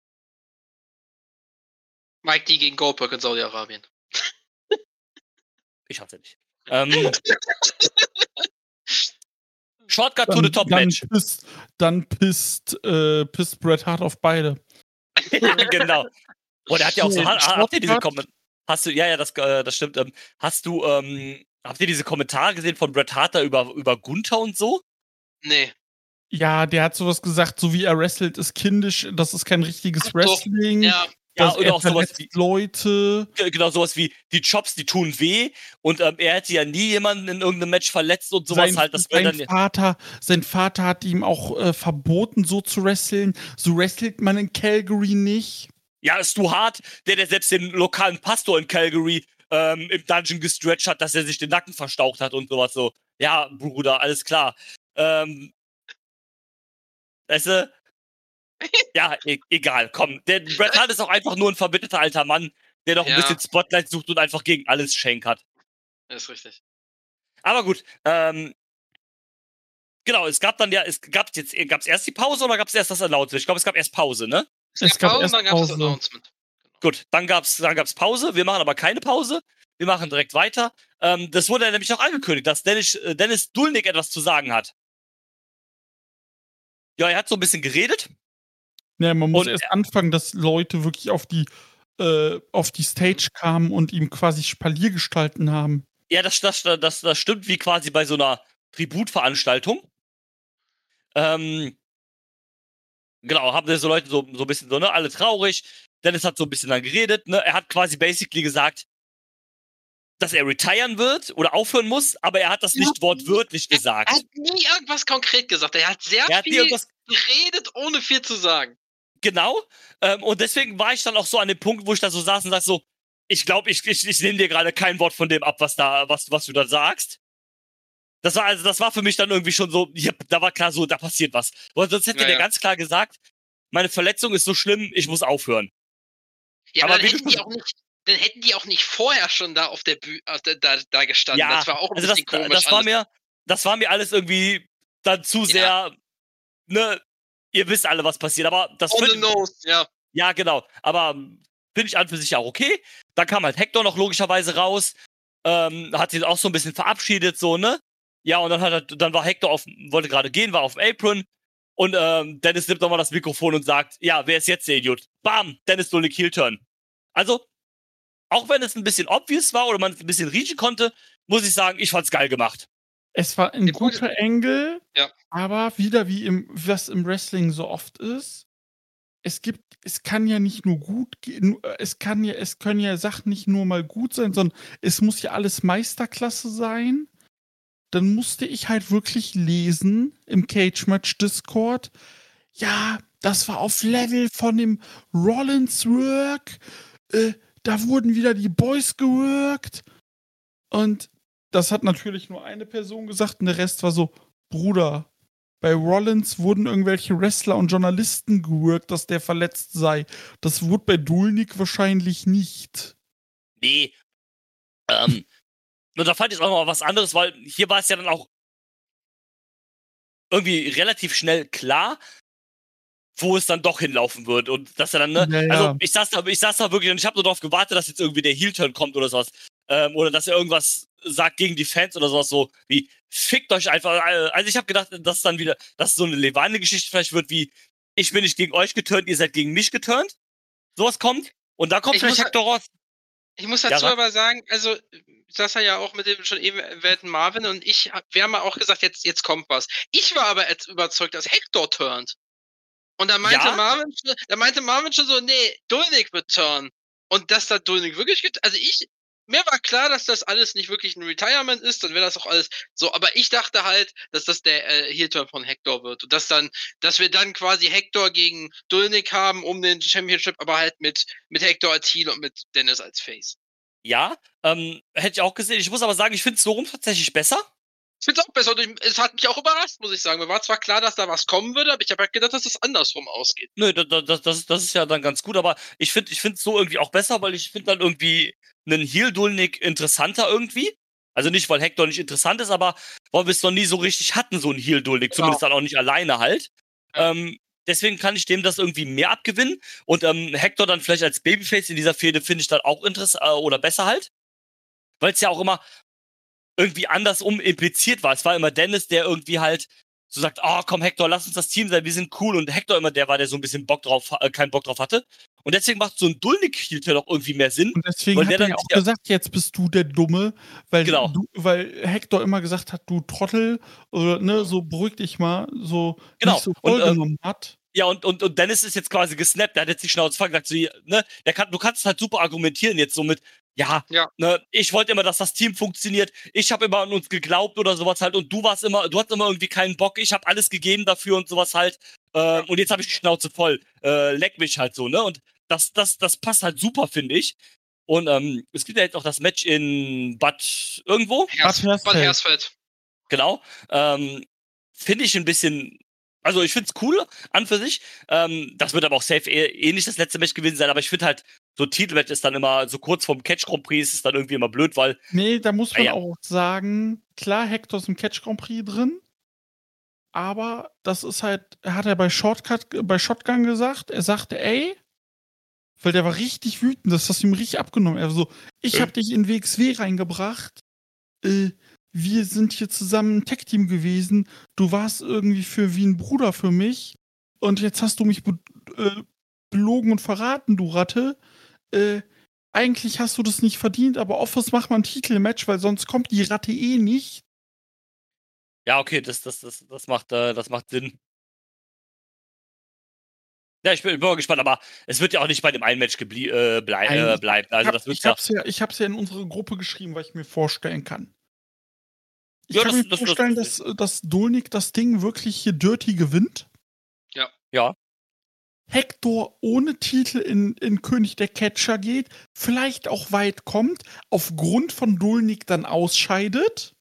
Mike D gegen Goldberg in Saudi-Arabien. Ich hatte nicht. Ähm, Shortcut to Dann, the top dann Match. pisst, dann pisst, äh, pisst Bret Hart auf beide. Genau. Oh, der hat ja auch so. So, Ha, habt ihr diese Shortcut. Kommentare? Hast du, ja, ja, das, äh, das stimmt. Ähm, hast du, ähm, habt ihr diese Kommentare gesehen von Bret Hart da über, über Gunther und so? Nee. Ja, der hat sowas gesagt, so wie er wrestelt, ist kindisch, das ist kein richtiges Ach doch, Wrestling. Ja, Ja, dass oder er auch sowas verletzt wie, Leute. ge- genau, sowas wie, die Chops, die tun weh und ähm, er hätte ja nie jemanden in irgendeinem Match verletzt und sowas Sein, halt. Das wäre sein, dann. Vater, sein Vater hat ihm auch äh, verboten, so zu wresteln. So wrestelt man in Calgary nicht. Ja, ist Stu Hart, der, der selbst den lokalen Pastor in Calgary ähm, im Dungeon gestretcht hat, dass er sich den Nacken verstaucht hat und sowas so. Ja, Bruder, alles klar. Ähm, weißt du, ja, e egal, komm. Der Bret Hart ist auch einfach nur ein verbitterter alter Mann, der noch ein Ja. bisschen Spotlight sucht und einfach gegen alles schenkert. das ist richtig. Aber gut, ähm, genau, es gab dann ja, es gab jetzt, gab's erst die Pause oder gab's erst das Announcement? Ich glaube, es gab erst Pause, ne? Es gab Pause erst und dann gab es das Pause. Announcement. Gut, dann gab's, dann gab's Pause. Wir machen aber keine Pause. Wir machen direkt weiter. Ähm, das wurde ja nämlich auch angekündigt, dass Dennis, äh, Dennis Dulnik etwas zu sagen hat. Ja, er hat so ein bisschen geredet. Ja, man muss Und- erst anfangen, dass Leute wirklich auf die, äh, auf die Stage kamen und ihm quasi Spalier gestalten haben. Ja, das, das, das, das stimmt wie quasi bei so einer Tributveranstaltung. Ähm, genau, haben so Leute so, so ein bisschen so, ne, alle traurig. Dennis hat so ein bisschen dann geredet, ne? Er hat quasi basically gesagt, dass er retiren wird oder aufhören muss, aber er hat das Ja. nicht wortwörtlich Er gesagt. hat nie irgendwas konkret gesagt. Er hat sehr Er hat nie viel irgendwas geredet, ohne viel zu sagen. Genau. Ähm, und deswegen war ich dann auch so an dem Punkt, wo ich da so saß und sagte so, ich glaube, ich, ich, ich nehme dir gerade kein Wort von dem ab, was da, was, was du da sagst. Das war also, das war für mich dann irgendwie schon so, ja, da war klar so, da passiert was. Weil sonst hätte Ja, der ja. ganz klar gesagt, meine Verletzung ist so schlimm, ich muss aufhören. Ja, Aber aber dann wie du hätten, die schon- auch nicht, dann hätten die auch nicht vorher schon da auf der Bühne da, da gestanden. Ja, das war auch ein also das, bisschen komisch. das war alles. mir, das war mir alles irgendwie dann zu sehr, ne, ihr wisst alle, was passiert, aber das On the find- nose, ja. Ja, genau. Aber ähm, finde ich an für sich auch okay. Dann kam halt Hector noch logischerweise raus. Ähm, hat sich auch so ein bisschen verabschiedet, so, ne? Ja, und dann hat er, dann war Hector auf, wollte gerade gehen, war auf dem Apron. Und ähm, Dennis nimmt nochmal das Mikrofon und sagt, ja, wer ist jetzt der Idiot? Bam! Dennis Dulnik Heel-Turn. Also, auch wenn es ein bisschen obvious war oder man es ein bisschen riechen konnte, muss ich sagen, ich fand's geil gemacht. Es war ein Ja, gut. guter Engel, Ja. aber wieder wie im, was im Wrestling so oft ist, es gibt, es kann ja nicht nur gut gehen, es kann ja, es können ja Sachen nicht nur mal gut sein, sondern es muss ja alles Meisterklasse sein. Dann musste ich halt wirklich lesen im Cage Match Discord. Ja, das war auf Level von dem Rollins Work. Äh, da wurden wieder die Boys geworkt. Und das hat natürlich nur eine Person gesagt und der Rest war so, Bruder, bei Rollins wurden irgendwelche Wrestler und Journalisten geworkt, dass der verletzt sei. Das wurde bei Dulnik wahrscheinlich nicht. Nee. Ähm, und da fand ich auch noch mal was anderes, weil hier war es ja dann auch irgendwie relativ schnell klar, wo es dann doch hinlaufen wird. Und dass er dann, ne, Ja, ja. also ich saß da, ich saß da wirklich und ich habe nur darauf gewartet, dass jetzt irgendwie der Heel-Turn kommt oder sowas. Ähm, oder dass er irgendwas sagt gegen die Fans oder sowas, so wie, fickt euch einfach. Also ich habe gedacht, dass es dann wieder, dass es so eine Levane-Geschichte vielleicht wird, wie, ich bin nicht gegen euch geturnt, ihr seid gegen mich geturnt. Sowas kommt. Und da kommt Ich vielleicht muss- Hector raus. Ich muss Ja, dazu sag. aber sagen, also Sascha ja auch mit dem schon eben erwähnten Marvin und ich, wir haben ja auch gesagt, jetzt, jetzt kommt was. Ich war aber jetzt überzeugt, dass Hector turnt. Und da meinte Ja? Marvin, schon- da meinte Marvin schon so, nee, Dominik wird turn. Und dass da Dominik wirklich geht, also ich, mir war klar, dass das alles nicht wirklich ein Retirement ist, dann wäre das auch alles so, aber ich dachte halt, dass das der äh, Heel-Turn von Hector wird. Und dass dann, dass wir dann quasi Hector gegen Dominik haben um den Championship, aber halt mit, mit Hector als Heel und mit Dennis als Face. Ja, ähm, hätte ich auch gesehen. Ich muss aber sagen, ich finde es so rum tatsächlich besser. Ich finde es auch besser. Und ich, es hat mich auch überrascht, muss ich sagen. Mir war zwar klar, dass da was kommen würde, aber ich habe halt gedacht, dass es andersrum ausgeht. Nö, da- da- das, das, das ist ja dann ganz gut, aber ich finde ich es so irgendwie auch besser, weil ich finde dann irgendwie einen Heel-Dulnik interessanter irgendwie. Also nicht, weil Hector nicht interessant ist, aber weil wir es noch nie so richtig hatten, so ein Heel-Dulnik. Genau. Zumindest dann auch nicht alleine halt. Ja. Ähm, deswegen kann ich dem das irgendwie mehr abgewinnen. Und ähm, Hector dann vielleicht als Babyface in dieser Fehde finde ich dann auch interessant äh, oder besser halt. Weil es ja auch immer irgendwie andersrum impliziert war. Es war immer Dennis, der irgendwie halt so sagt, oh komm Hector, lass uns das Team sein, wir sind cool. Und Hector immer der war, der so ein bisschen Bock drauf, äh, keinen Bock drauf hatte. Und deswegen macht so ein Dulnik-Heel doch irgendwie mehr Sinn. Und deswegen Weil hat der er dann ja auch ja- gesagt, jetzt bist du der Dumme, weil, Genau. du, weil Hector immer gesagt hat, du Trottel, oder ne, so beruhig dich mal, so Genau. nicht so Und, ähm, vollgenommen hat. Ja, und, und, und Dennis ist jetzt quasi gesnappt, der hat jetzt die Schnauze voll gesagt, so, ne, der kann, du kannst halt super argumentieren jetzt so mit, ja, Ja. ne, ich wollte immer, dass das Team funktioniert, ich habe immer an uns geglaubt oder sowas halt und du warst immer, du hattest immer irgendwie keinen Bock, ich habe alles gegeben dafür und sowas halt äh, und jetzt habe ich die Schnauze voll, äh, leck mich halt so, ne, und das, das, das passt halt super, finde ich. Und ähm, es gibt ja jetzt auch das Match in Bad irgendwo, Hers Bad Hersfeld. Bad Hersfeld. genau, ähm, finde ich ein bisschen, also ich find's cool an für sich. Ähm, das wird aber auch safe eh, eh nicht das letzte Match gewesen sein, aber ich finde halt, so Titelmatch ist dann immer, so kurz vorm Catch Grand Prix ist es dann irgendwie immer blöd, weil, Nee, da muss man Ah, ja. auch sagen, klar, Hector ist im Catch Grand Prix drin, aber das ist halt, hat er bei Shortcut, bei Shotgun gesagt, er sagte, ey, weil der war richtig wütend, das hast du ihm richtig abgenommen. Er so, ich hab dich in W X W reingebracht, äh, wir sind hier zusammen ein Tech-Team gewesen, du warst irgendwie für wie ein Bruder für mich und jetzt hast du mich be äh, belogen und verraten, du Ratte. Äh, eigentlich hast du das nicht verdient, aber Office macht mal ein Titelmatch, weil sonst kommt die Ratte eh nicht. ja, okay, das, das, das, das macht, äh, das macht Sinn. Ja, ich bin, bin mal gespannt, aber es wird ja auch nicht bei dem einen Match geblie äh, blei Nein, äh, bleiben. Also ich, das hab, wird ich, ja. hab's ja, ich hab's ja in unsere Gruppe geschrieben, weil ich mir vorstellen kann. Ich Ja, kann das- mir das- das- vorstellen, dass, dass Dolnik das Ding wirklich hier dirty gewinnt. Ja. Hector ohne Titel in, in König der Catcher geht, vielleicht auch weit kommt, aufgrund von Dolnik dann ausscheidet.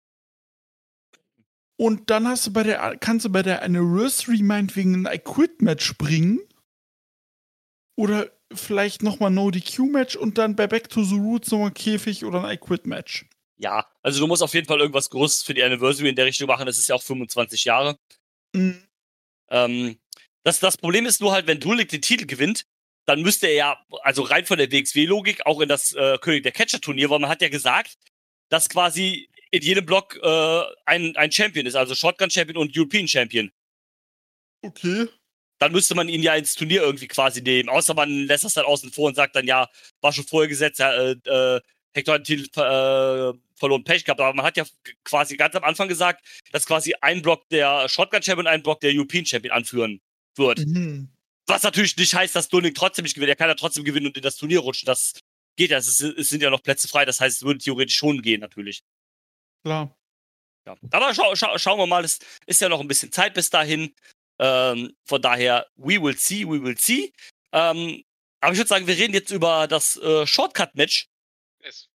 Und dann hast du bei der, kannst du bei der Anniversary meinetwegen ein I Quit Match bringen. Oder vielleicht nochmal No D Q Match und dann bei Back to the Roots nochmal Käfig oder ein I Quit Match. Ja, also du musst auf jeden Fall irgendwas Großes für die Anniversary in der Richtung machen. Das ist ja auch fünfundzwanzig Jahre. Mhm. Ähm, das, das Problem ist nur halt, wenn Dulnik den Titel gewinnt, dann müsste er ja, also rein von der W X W-Logik, auch in das äh, König der Catcher-Turnier, weil man hat ja gesagt, dass quasi in jedem Block äh, ein, ein Champion ist, also Shotgun-Champion und European-Champion. Okay. Dann müsste man ihn ja ins Turnier irgendwie quasi nehmen. Außer man lässt das dann außen vor und sagt dann, ja, war schon vorher gesetzt, ja, äh, äh, Hector hat den Titel äh, verloren, Pech gehabt. Aber man hat ja quasi ganz am Anfang gesagt, dass quasi ein Block der Shotgun-Champion und ein Block der European-Champion anführen wird. Mhm. Was natürlich nicht heißt, dass Dulnik trotzdem nicht gewinnt. Er kann ja trotzdem gewinnen und in das Turnier rutschen. Das geht ja. Es, ist, es sind ja noch Plätze frei. Das heißt, es würde theoretisch schon gehen, natürlich. Klar. Ja. Aber schau, schau, schauen wir mal. Es ist ja noch ein bisschen Zeit bis dahin. Ähm, von daher, we will see, we will see. Ähm, aber ich würde sagen, wir reden jetzt über das äh, Shortcut-Match. Yes.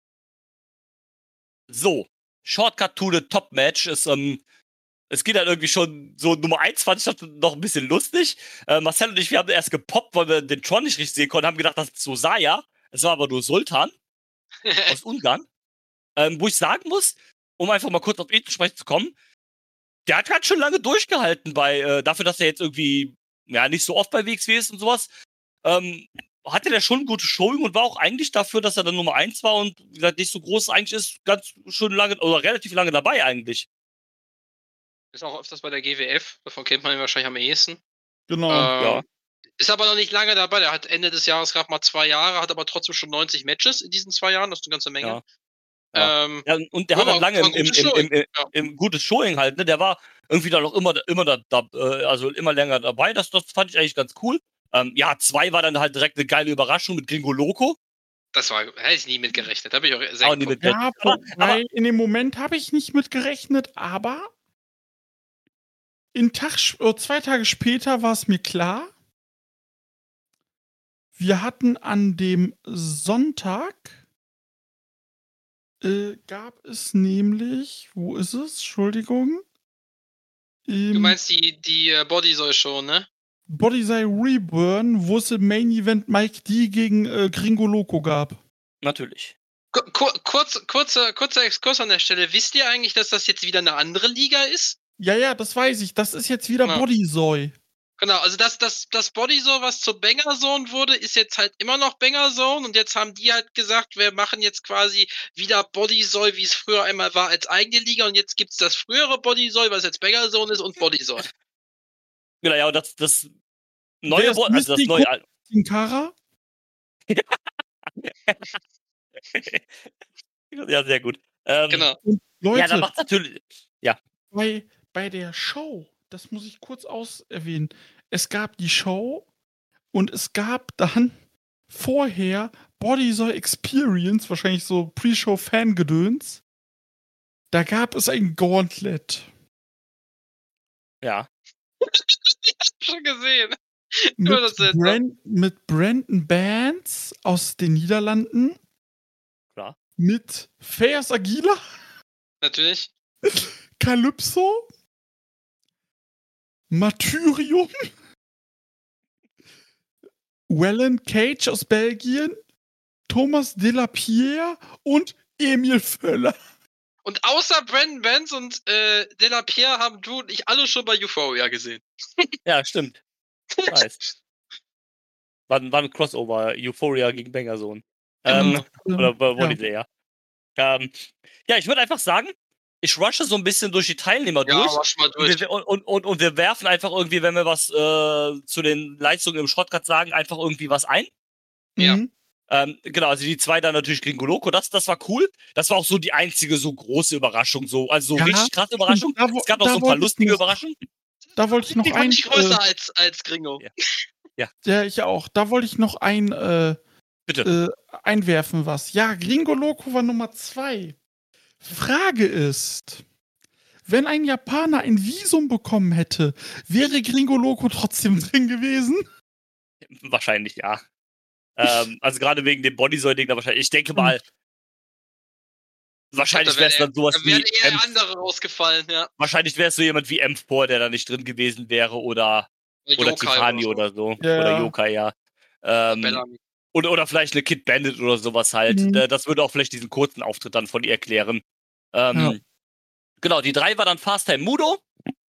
So, Shortcut to the Top Match ist, ähm, es geht halt irgendwie schon so Nummer eins, fand ich das noch ein bisschen lustig. Äh, Marcel und ich, wir haben erst gepoppt, weil wir den Tron nicht richtig sehen konnten, haben gedacht, das ist Sosaya. Es war aber nur Sultan aus Ungarn. Ähm, wo ich sagen muss, um einfach mal kurz auf ihn zu sprechen zu kommen, der hat ganz schön lange durchgehalten bei, äh, dafür, dass er jetzt irgendwie, ja, nicht so oft bei W X W ist und sowas. Ähm, hatte der schon ein gutes Showing und war auch eigentlich dafür, dass er dann Nummer eins war und wie gesagt, nicht so groß eigentlich ist, ganz schön lange oder relativ lange dabei eigentlich. Ist auch öfters bei der G W F, davon kennt man ihn wahrscheinlich am ehesten. Genau. Ähm, ja. Ist aber noch nicht lange dabei. Der hat Ende des Jahres gerade mal zwei Jahre, hat aber trotzdem schon neunzig Matches in diesen zwei Jahren. Das ist eine ganze Menge. Ja. Ja. Ähm, Ja, und der hat ja, dann lange war im, ein im, gutes im, im, Showing, im, ja. im gutes Showing halt, ne? Der war irgendwie dann auch immer, immer da, da äh, also immer länger dabei. Das, das fand ich eigentlich ganz cool. Ähm, ja, zwei war dann halt direkt eine geile Überraschung mit Gringo Loco. Das war, hätte ich nie mit gerechnet. Da habe ich auch sehr Auch nie geguckt. mit Ja, aber, wobei, aber in dem Moment habe ich nicht mit gerechnet, aber in Tag, sch- äh, zwei Tage später war es mir klar. Wir hatten an dem Sonntag, äh, gab es nämlich, wo ist es? Entschuldigung. Du Im meinst die, die äh, Bodysoy-Show, ne? Bodysai Reburn, wo es im Main Event Mike D gegen äh, Gringo Loco gab. natürlich. Ku- ku- Kurz, kurzer, kurzer Exkurs an der Stelle. Wisst ihr eigentlich, dass das jetzt wieder eine andere Liga ist? Ja, ja, das weiß ich. Das ist jetzt wieder Ja. Bodysoy. Genau, also das, das, das Bodyzone, was zur Banger Zone wurde, ist jetzt halt immer noch Banger Zone und jetzt haben die halt gesagt, wir machen jetzt quasi wieder Bodysoy, wie es früher einmal war, als eigene Liga und jetzt gibt's das frühere Bodysoy, was jetzt Banger Zone ist und Bodysoy. Genau, ja, und das, das Wer neue, ist Bo- also das Misty neue, Cook? Sin Cara? ja, sehr gut. Ähm, Genau. Und Leute, Ja, da macht's natürlich, bei, bei der Show, das muss ich kurz auserwähnen, es gab die Show und es gab dann vorher Bodysoy Experience, wahrscheinlich so Pre-Show-Fangedöns. Da gab es ein Gauntlet ja, Schon gesehen. mit, Ja, das ist Brand, mit Brandon Bands aus den Niederlanden, klar. mit Fayas Aguila, Natürlich. Calypso, Martyrium, Wellen Cage aus Belgien, Thomas Delapierre und Emil Völler. Und außer Brandon Benz und äh, De La Pierre haben du und ich alle schon bei Euphoria gesehen. Ja, stimmt. Nice. War, ein- war ein Crossover, Euphoria gegen Bangersohn. Ähm, Genau. oder wo Ja. die Serie. Ähm, ja, ich würde einfach sagen, ich rushe so ein bisschen durch die Teilnehmer Ja, durch. wasch mal Und durch. wir, und, und, und, und wir werfen einfach irgendwie, wenn wir was äh, zu den Leistungen im Shortcut sagen, einfach irgendwie was ein. Ja. Mhm. Ähm, genau, also die zwei dann natürlich Gringo Loco, das, das war cool. Das war auch so die einzige so große Überraschung, so, also so Ja, richtig krasse Überraschung. Da wo- Es gab noch da so ein paar wollte ich lustige noch- Überraschungen. Da wollte ich noch Die fand ein. ich größer Äh, als, als Gringo. Ja. ja, ich auch. Da wollte ich noch ein äh, Bitte. äh, einwerfen was. Ja, Gringo Loco war Nummer zwei. Frage ist, wenn ein Japaner ein Visum bekommen hätte, wäre Gringo Loco trotzdem drin gewesen? Wahrscheinlich ja. ähm, also gerade wegen dem Bodysoy-Ding da wahrscheinlich. Ich denke mal, wahrscheinlich Da wäre es wär dann sowas Da wären wie eher M, andere rausgefallen, ja. wahrscheinlich wäre es so jemand wie M vier, der da nicht drin gewesen wäre oder oder Yokai Tiffany so. oder so. Ja. Oder Yokai, ja. Ähm, Bellamy. oder, oder vielleicht eine Kid Bandit oder sowas halt. Mhm. Äh, Das würde auch vielleicht diesen kurzen Auftritt dann von ihr erklären. Ähm, Ja. Genau, die drei war dann Fast Time Mudo.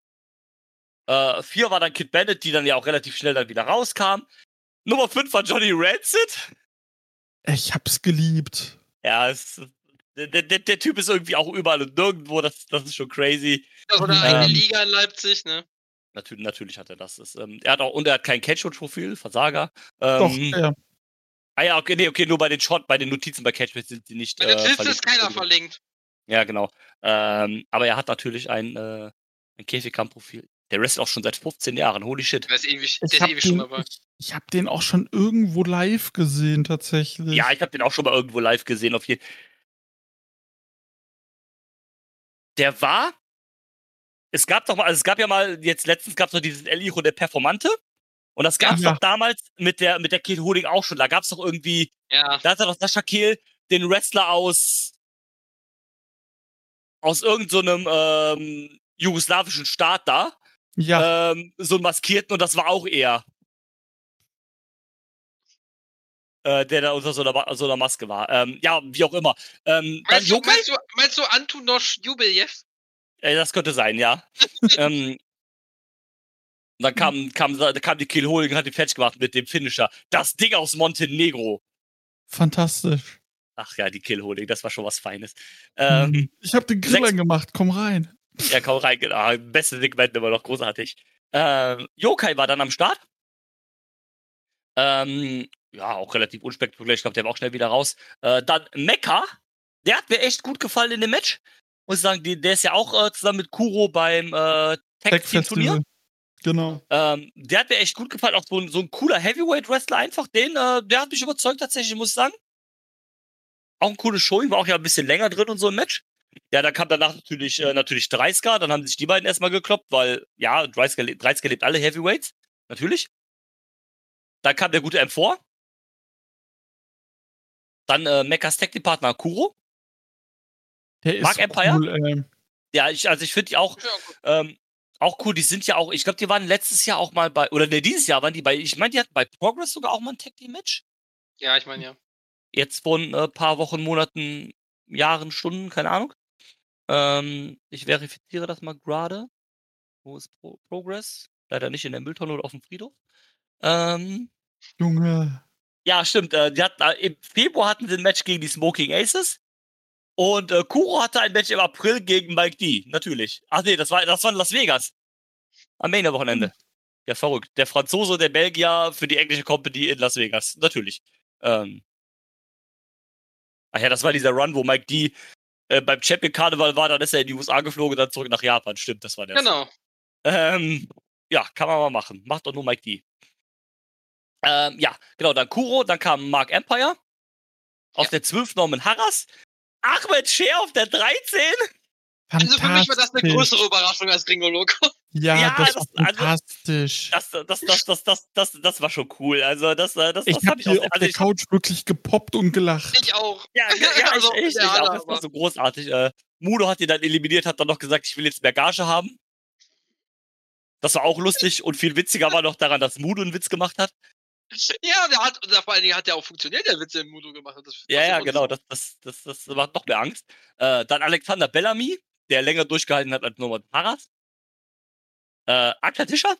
Äh, vier war dann Kid Bandit, die dann ja auch relativ schnell dann wieder rauskam. Nummer fünf war Johnny Rancid. Ich hab's geliebt. Ja, es, der, der, der Typ ist irgendwie auch überall und nirgendwo, das, das ist schon crazy. Oder Ähm, eine Liga in Leipzig, ne? Natürlich, natürlich hat er das. das ähm, er hat auch, und er hat kein Catchment-Profil, Versager. Doch, Ähm, ja. Ah ja, okay, nee, okay, nur bei den Shot, bei den Notizen bei Catchment sind sie nicht Bei den äh, Listen verlinkt. ist keiner verlinkt. Ja, genau. Ähm, aber er hat natürlich ein, äh, ein Käfigkampf-Profil. Der wrestelt auch schon seit fünfzehn Jahren, holy shit. Der ist ewig, der Ich ist hab, ewig schon den, dabei. ich, ich hab den auch schon irgendwo live gesehen, tatsächlich. Ja, ich habe den auch schon mal irgendwo live gesehen. Auf jeden Der war. Es gab doch mal, also es gab ja mal, jetzt letztens gab es noch dieses El Hijo de Performante. Und das gab es Ja. doch damals mit der, mit der Kid Holding auch schon. Da gab es doch irgendwie, Ja. da hat er doch Sascha Kehl den Wrestler aus, aus irgendeinem so ähm, jugoslawischen Staat da, Ja, ähm, so einen Maskierten, und das war auch er. Äh, der da unter so einer, Ma- so einer Maske war. Ähm, ja, wie auch immer. Ähm, dann Meinst du, Yokai? meinst du, meinst du Antunosch Jubeljew? Äh, das könnte sein, ja. ähm, dann kam, kam, kam die Kill Holding und hat die fertig gemacht mit dem Finisher. Das Ding aus Montenegro. fantastisch. Ach ja, die Kill Holding, das war schon was Feines. Ähm, Ich hab den Grill sechs- angemacht, komm rein. Ja, kaum rein, genau. Beste Segment immer noch, großartig. Ähm, Yokai war dann am Start. Ähm, ja, auch relativ unspektakulär. Ich glaube, der war auch schnell wieder raus. Äh, dann Mecca. der hat mir echt gut gefallen in dem Match. Muss ich sagen, die, der ist ja auch äh, zusammen mit Kuro beim äh, Tag-Team-Turnier. Genau. Ähm, der hat mir echt gut gefallen. Auch so ein, so ein cooler Heavyweight-Wrestler einfach. Den, äh, der hat mich überzeugt tatsächlich, muss ich sagen. Auch ein cooles Showing, war auch ja ein bisschen länger drin und so im Match. Ja, dann kam danach natürlich, äh, natürlich Dreisker. Dann haben sich die beiden erstmal gekloppt, weil, ja, Dreisker, Dreisker lebt alle Heavyweights. Natürlich. Dann kam der gute M vier. Dann äh, Mechas Tag-Team-Partner Kuro. Der ist Mark Empire? cool, ähm. Ja, ich, also ich finde die auch, ähm, auch cool. Die sind ja auch, ich glaube, die waren letztes Jahr auch mal bei, oder ne, dieses Jahr waren die bei, ich meine, die hatten bei Progress sogar auch mal ein Tag-Team-Match. Ja, ich meine, ja. Jetzt vor ein äh, paar Wochen, Monaten, Jahren, Stunden, keine Ahnung. Ähm, ich verifiziere das mal gerade. Wo ist Pro Progress? Leider nicht in der Mülltonne oder auf dem Friedhof. Ähm, Junge. ja, stimmt. Äh, die hatten, äh, im Februar hatten sie ein Match gegen die Smoking Aces. Und äh, Kuro hatte ein Match im April gegen Mike D. Natürlich. Ach nee, das war, das war in Las Vegas. Am Main-Wochenende. Mhm. Ja, verrückt. Der Franzose, der Belgier für die englische Company in Las Vegas. Natürlich. Ähm, Ach ja, das war dieser Run, wo Mike D. Äh, beim Champion-Karneval war, dann ist er in die U S A geflogen und dann zurück nach Japan. Stimmt, das war der. Genau. Ähm, ja, kann man mal machen. Macht doch nur Mike D. Ähm, ja, genau, dann Kuro, dann kam Mark Empire. Auf ja. der zwölf Norman Harras. Ahmed Scher auf der dreizehn. Also für mich war das eine größere Überraschung als Gringo Loco. Ja, ja, das, das war fantastisch. Also, das, das, das, das, das, das, das war schon cool. Also, das, das, ich das hab hier ich auch, auf also der ich, Couch wirklich gepoppt und gelacht. Ich auch. Ja, ja also, ich, ich, ja, ich auch. Das war so großartig. Äh, Mudo hat ihn dann eliminiert, hat dann noch gesagt, ich will jetzt mehr Gage haben. Das war auch lustig und viel witziger war noch daran, dass Mudo einen Witz gemacht hat. Ja, der hat, vor allen Dingen hat der auch funktioniert, der Witz, den Mudo gemacht hat. Das, ja, ja, genau, das, das, das, das macht noch mehr Angst. Äh, dann Alexander Bellamy, der länger durchgehalten hat als Norman Harras. Äh, Akta Tischer.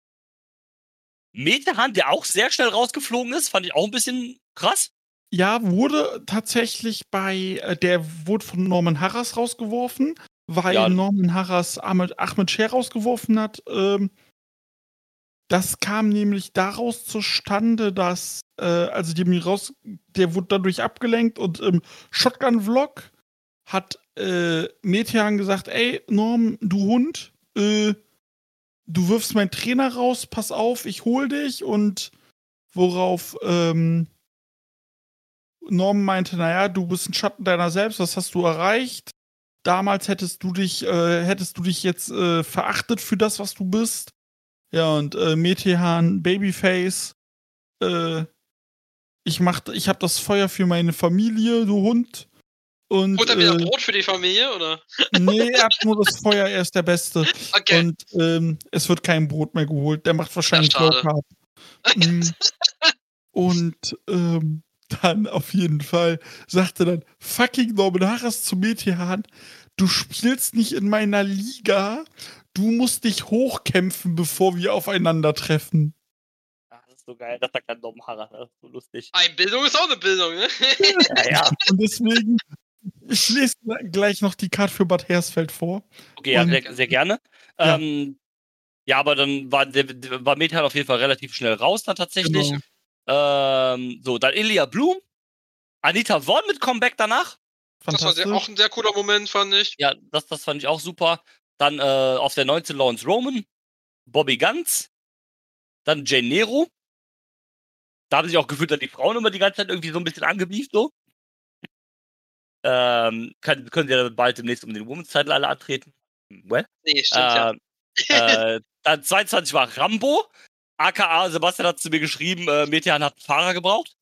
Metehan, der auch sehr schnell rausgeflogen ist, fand ich auch ein bisschen krass. Ja, wurde tatsächlich bei, äh, der wurde von Norman Harras rausgeworfen, weil ja. Norman Harras Ahmed, Ahmed Scher rausgeworfen hat. Ähm, das kam nämlich daraus zustande, dass, äh, also die raus, der wurde dadurch abgelenkt und im Shotgun-Vlog hat äh, Metehan gesagt, ey, Norm, du Hund, äh, du wirfst meinen Trainer raus, pass auf, ich hol dich. Und worauf ähm, Norm meinte, naja, du bist ein Schatten deiner selbst, was hast du erreicht? Damals hättest du dich, äh, hättest du dich jetzt äh, verachtet für das, was du bist. Ja, und äh, Metehan, Babyface, äh, ich mach, ich hab das Feuer für meine Familie, du Hund. Und, Holt er wieder äh, Brot für die Familie, oder? Nee, er hat nur das Feuer, er ist der Beste. Okay. Und ähm, es wird kein Brot mehr geholt. Der macht wahrscheinlich Low Carb. Und ähm, dann auf jeden Fall sagte dann fucking Norman Harras zu Metehan, du spielst nicht in meiner Liga, du musst dich hochkämpfen, bevor wir aufeinandertreffen. Ach, das ist so geil, das sagt dann Norman Harras, das ist so lustig. Ein Bildung ist auch eine Bildung, ne? Ja, ja. Und deswegen, ich lese gleich noch die Karte für Bad Hersfeld vor. Okay, ja, sehr, sehr gerne. Ja. Ähm, ja, aber dann war, der, war Metehan auf jeden Fall relativ schnell raus dann tatsächlich. Genau. Ähm, so, dann Ilya Blum, Anita Vaughn mit Comeback danach. Das war sehr, auch ein sehr cooler Moment, fand ich. Ja, das, das fand ich auch super. Dann äh, auf der neunzehn Lawrence Roman, Bobby Guns, dann Jane Nero. Da haben sich auch gefühlt dann die Frauen immer die ganze Zeit irgendwie so ein bisschen angebieft, so. Ähm, können, können sie ja bald demnächst um den Women's-Title alle antreten. Well. Nee, stimmt, äh, ja. äh, dann zweiundzwanzig war Rambo. A K A Sebastian hat zu mir geschrieben, äh, Metehan hat einen Fahrer gebraucht.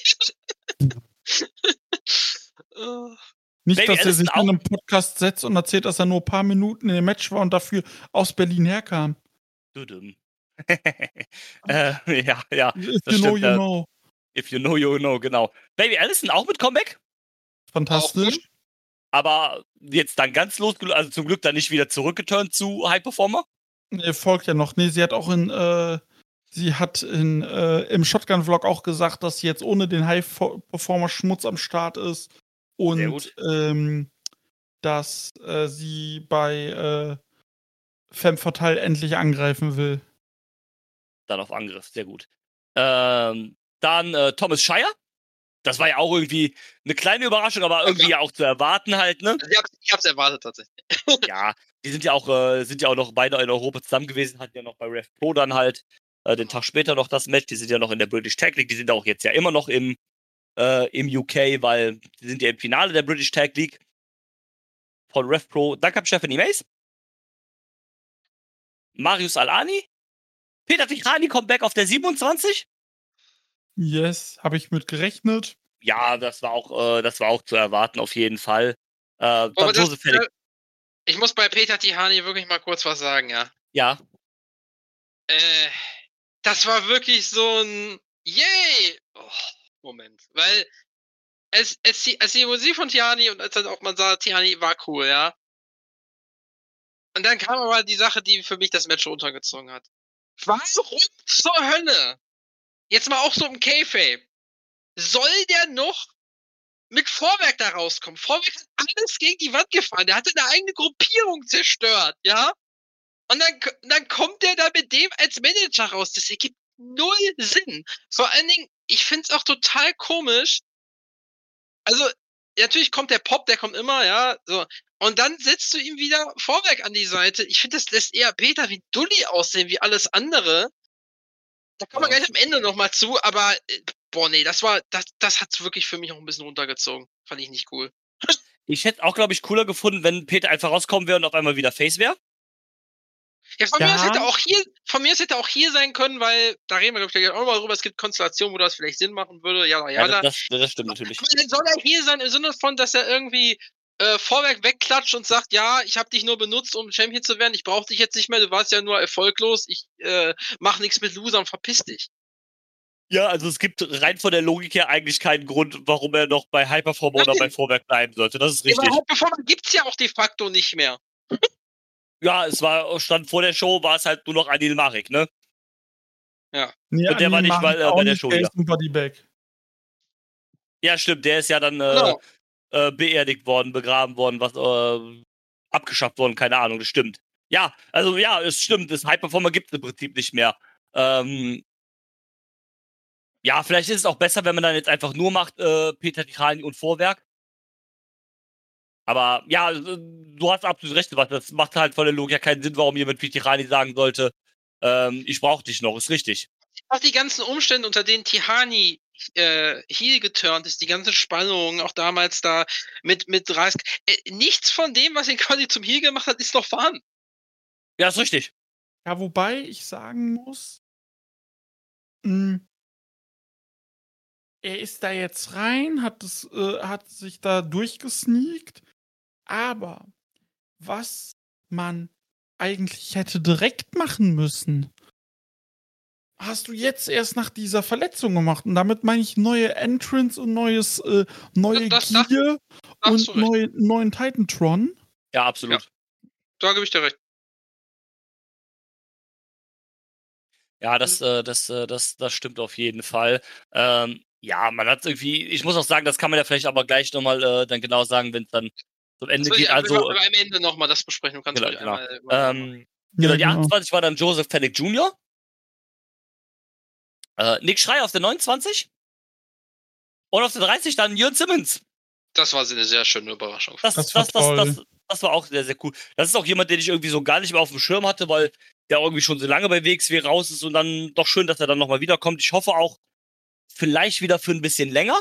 Nicht, Baby dass er sich in einem Podcast setzt und erzählt, dass er nur ein paar Minuten in dem Match war und dafür aus Berlin herkam. Du dumm. äh, ja, ja. If you know, you know. If you know, you know, genau. Baby Allison auch mit Comeback. Fantastisch. Aber jetzt dann ganz losgelöst, also zum Glück dann nicht wieder zurückgeturnt zu High Performer. Nee, folgt ja noch. Nee, sie hat auch in, äh, sie hat in, äh, im Shotgun-Vlog auch gesagt, dass sie jetzt ohne den High Performer Schmutz am Start ist. Und ähm, dass äh, sie bei äh, Femme Fatale endlich angreifen will. Dann auf Angriff, sehr gut. Ähm, dann äh, Thomas Shire. das war ja auch irgendwie eine kleine Überraschung, aber irgendwie ja auch zu erwarten halt, ne? Also ich hab's, ich hab's erwartet tatsächlich. Ja, die sind ja auch, äh, sind ja auch noch beide in Europa zusammen gewesen, hatten ja noch bei Rev Pro dann halt äh, den Tag später noch das Match. Die sind ja noch in der British Tag League, die sind auch jetzt ja immer noch im, äh, im U K, weil die sind ja im Finale der British Tag League von Rev Pro. Dann kam Stephanie Mace, Marius Al-Ani, Peter Tichani kommt back auf der siebenundzwanzig. Yes, habe ich mit gerechnet. Ja, das war auch, äh, das war auch zu erwarten auf jeden Fall. Äh, dann Aber das, Joseph Felix. äh, ich muss bei Peter Tichani wirklich mal kurz was sagen, ja. Ja, Äh, das war wirklich so ein Yay! Oh, Moment. Weil es, es, die- als die Musik von Tiani und als dann auch man sah, Tiani war cool, ja. Und dann kam aber die Sache, die für mich das Match runtergezogen hat. Warum zur Hölle? Jetzt mal auch so im Kayfabe. Soll der noch mit Vorwerk da rauskommen? Vorwerk hat alles gegen die Wand gefahren. Der hatte eine eigene Gruppierung zerstört, ja? Und dann, dann kommt der da mit dem als Manager raus. Das ergibt null Sinn. Vor allen Dingen, ich find's auch total komisch. Also, natürlich kommt der Pop, der kommt immer, ja, so. Und dann setzt du ihm wieder Vorwerk an die Seite. Ich finde, das lässt eher Peter wie Dulli aussehen, wie alles andere. Da kommen wir Ja. gleich am Ende nochmal zu, aber, äh, boah, nee, das war, das, das hat's wirklich für mich auch ein bisschen runtergezogen. Fand ich nicht cool. ich hätte auch, glaube ich, cooler gefunden, wenn Peter einfach rauskommen wäre und auf einmal wieder Face wäre. Ja, von mir aus Ja. hätte auch hier, von mir aus hätte auch hier sein können, weil, da reden wir, glaube ich, gleich auch mal drüber, es gibt Konstellationen, wo das vielleicht Sinn machen würde, ja, ja, Ja, da. das, das, das stimmt natürlich. Aber dann soll er hier sein im Sinne von, dass er irgendwie äh, Vorwerk wegklatscht und sagt, ja, ich habe dich nur benutzt, um Champion zu werden, ich brauche dich jetzt nicht mehr, du warst ja nur erfolglos, ich äh, mach nichts mit Losern, verpiss dich. Ja, also es gibt rein von der Logik her eigentlich keinen Grund, warum er noch bei Hyperform oder Nein. bei Vorwerk bleiben sollte. Das ist richtig. Überhaupt bevor gibt's ja auch de facto nicht mehr. Ja, es war, stand vor der Show, war es halt nur noch Anil Marek, ne? Ja, Und der war nicht bei, äh, bei der Show der hier. ist ein Bodybag. Ja, stimmt, der ist ja dann äh, Genau. äh, beerdigt worden, begraben worden, was äh, abgeschafft worden, keine Ahnung, das stimmt. Ja, also ja, es stimmt, das Hyperformer gibt es im Prinzip nicht mehr. Ähm, ja, vielleicht ist es auch besser, wenn man dann jetzt einfach nur macht, äh, Peter Tichani und Vorwerk. Aber ja, äh, du hast absolut recht, was das macht halt von der Logik keinen Sinn, warum jemand wie Tichani sagen sollte, ähm, ich brauche dich noch, ist richtig. Auch die ganzen Umstände, unter denen Tihani äh, heel geturnt ist, die ganze Spannung, auch damals da mit, mit Rask, äh, nichts von dem, was ihn quasi zum Heel gemacht hat, ist noch vorhanden. Ja, ist richtig. Ja, wobei ich sagen muss, mh, er ist da jetzt rein, hat, es, äh, hat sich da durchgesneakt, aber was man eigentlich hätte direkt machen müssen, hast du jetzt erst nach dieser Verletzung gemacht. Und damit meine ich neue Entrance und neues, äh, neue Das- das- Gear Da hast und du recht. neu, neuen Titantron. Ja, absolut. Da gebe ich dir recht. Ja, das, äh, das, äh, das, das stimmt auf jeden Fall. Ähm, ja, man hat irgendwie, ich muss auch sagen, das kann man ja vielleicht aber gleich nochmal äh, dann genau sagen, wenn es dann zum Ende Das will geht. ich Also, aber am Ende nochmal das besprechen. Du kannst genau, ruhig genau. einmal übernehmen. Ähm, genau, Ja, die genau. achtundzwanzig war dann Joseph Fennick Junior Äh, Nick Schrei auf der neunundzwanzig und auf der dreißig dann Jörn Simmons. Das war eine sehr schöne Überraschung. Das, Das das, war das, das, toll. das war auch sehr, sehr cool. Das ist auch jemand, den ich irgendwie so gar nicht mehr auf dem Schirm hatte, weil der irgendwie schon so lange bei W X W raus ist und dann doch schön, dass er dann nochmal wiederkommt. Ich hoffe auch vielleicht wieder für ein bisschen länger.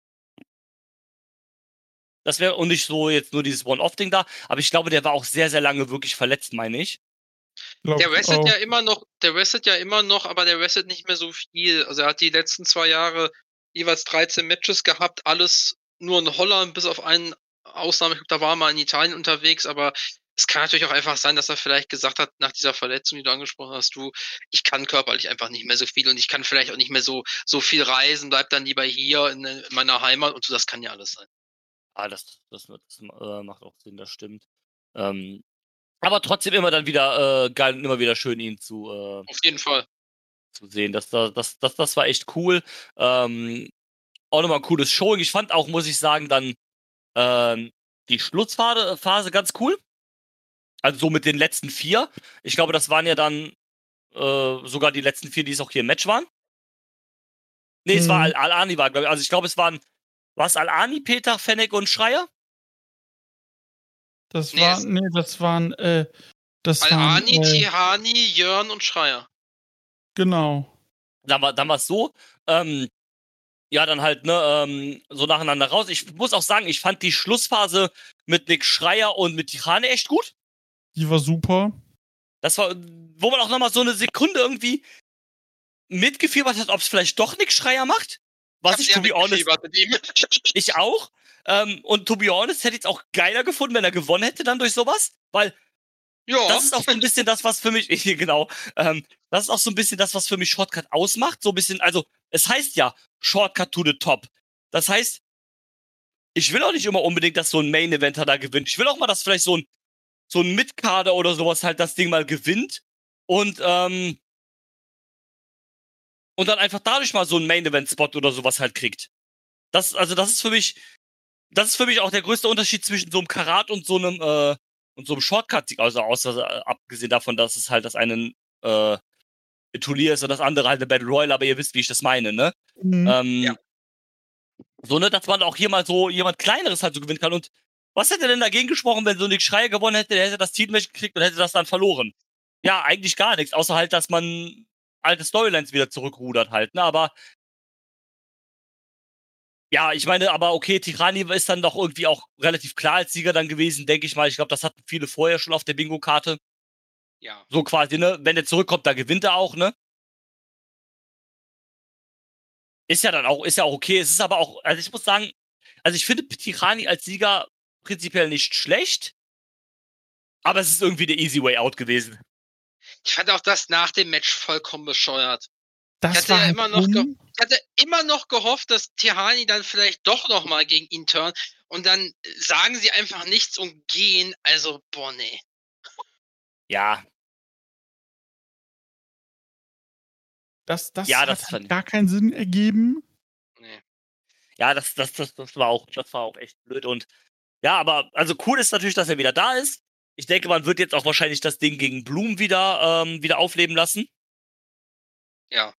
Das wäre und nicht so jetzt nur dieses One-Off-Ding da. Aber ich glaube, der war auch sehr, sehr lange wirklich verletzt, meine ich. Glaub Der ich wrestelt auch. ja immer noch, der wrestelt ja immer noch, aber der wrestelt nicht mehr so viel. Also er hat die letzten zwei Jahre jeweils dreizehn Matches gehabt, alles nur in Holland, bis auf eine Ausnahme, ich glaube, da war er mal in Italien unterwegs, aber es kann natürlich auch einfach sein, dass er vielleicht gesagt hat, nach dieser Verletzung, die du angesprochen hast, du, ich kann körperlich einfach nicht mehr so viel und ich kann vielleicht auch nicht mehr so, so viel reisen, bleib dann lieber hier in, in meiner Heimat und so, das kann ja alles sein. Ah, das, das, das äh, macht auch Sinn, das stimmt. Ähm, aber trotzdem immer dann wieder äh, geil und immer wieder schön, ihn zu, äh, Auf jeden Fall. zu sehen. Das, das, das, das, das war echt cool. Ähm, auch nochmal ein cooles Showing. Ich fand auch, muss ich sagen, dann ähm, die Schlussphase Phase ganz cool. Also so mit den letzten vier. Ich glaube, das waren ja dann äh, sogar die letzten vier, die es auch hier im Match waren. Nee, es war Mhm. Al- Al-Ani, war, glaube ich. Also ich glaube, es waren, war es Al-Ani, Peter, Fennec und Schreier? Das Nee, war, es- nee, das waren, äh, das waren, Al-Ani, äh, Tihani, Jörn und Schreier. genau. Dann war, dann war es so, ähm, ja, dann halt, ne, ähm, so nacheinander raus. Ich muss auch sagen, ich fand die Schlussphase mit Nick Schreier und mit Tihane echt gut. Die war super. Das war, wo man auch nochmal so eine Sekunde irgendwie mitgefiebert hat, ob es vielleicht doch Nick Schreier macht. Was ich, hab to sehr be honest, mitgefiebert mit ihm. ich auch. Ähm, und to be honest, hätte ich es auch geiler gefunden, wenn er gewonnen hätte dann durch sowas. Weil Ja. das ist auch so ein bisschen das, was für mich, genau, ähm, das ist auch so ein bisschen das, was für mich Shortcut ausmacht. So ein bisschen, also, es heißt ja Shortcut to the Top. Das heißt, ich will auch nicht immer unbedingt, dass so ein Main-Eventer da gewinnt. Ich will auch mal, dass vielleicht so ein, so ein Mid-Kader oder sowas halt das Ding mal gewinnt und, ähm, und dann einfach dadurch mal so einen Main-Event-Spot oder sowas halt kriegt. Das, also, das ist für mich, das ist für mich auch der größte Unterschied zwischen so einem Karat und so einem, äh, und so einem Shortcut, also außer, äh, abgesehen davon, dass es halt das eine, äh, Turnier ist und das andere halt eine Battle Royale, aber ihr wisst, wie ich das meine, ne? Mhm. Ähm, Ja. So, ne, dass man auch hier mal so jemand Kleineres halt so gewinnen kann. Und was hätte denn dagegen gesprochen, wenn so Nick Schreier gewonnen hätte, der hätte das Titelmatch gekriegt und hätte das dann verloren? Ja, eigentlich gar nichts, außer halt, dass man alte Storylines wieder zurückrudert halt, ne? Aber ja, ich meine, aber okay, Tirani ist dann doch irgendwie auch relativ klar als Sieger dann gewesen, denke ich mal. Ich glaube, das hatten viele vorher schon auf der Bingo-Karte. Ja. So quasi, ne? Wenn er zurückkommt, da gewinnt er auch, ne? Ist ja dann auch, ist ja auch okay. Es ist aber auch, also ich muss sagen, also ich finde Tirani als Sieger prinzipiell nicht schlecht, aber es ist irgendwie der easy way out gewesen. Ich fand auch das nach dem Match vollkommen bescheuert. Das Ich hatte war ja halt immer noch, ge dumm. ich hatte immer noch gehofft, dass Tihani dann vielleicht doch noch mal gegen ihn turnt und dann sagen sie einfach nichts und gehen. Also, boah, nee. Ja, Das, das Ja, hat das halt fand ich- gar keinen Sinn ergeben. nee. ja, das, das, das, das war auch, das war auch echt blöd. Und ja, aber also cool ist natürlich, dass er wieder da ist. Ich denke, man wird jetzt auch wahrscheinlich das Ding gegen Bloom wieder, ähm, wieder aufleben lassen. Ja.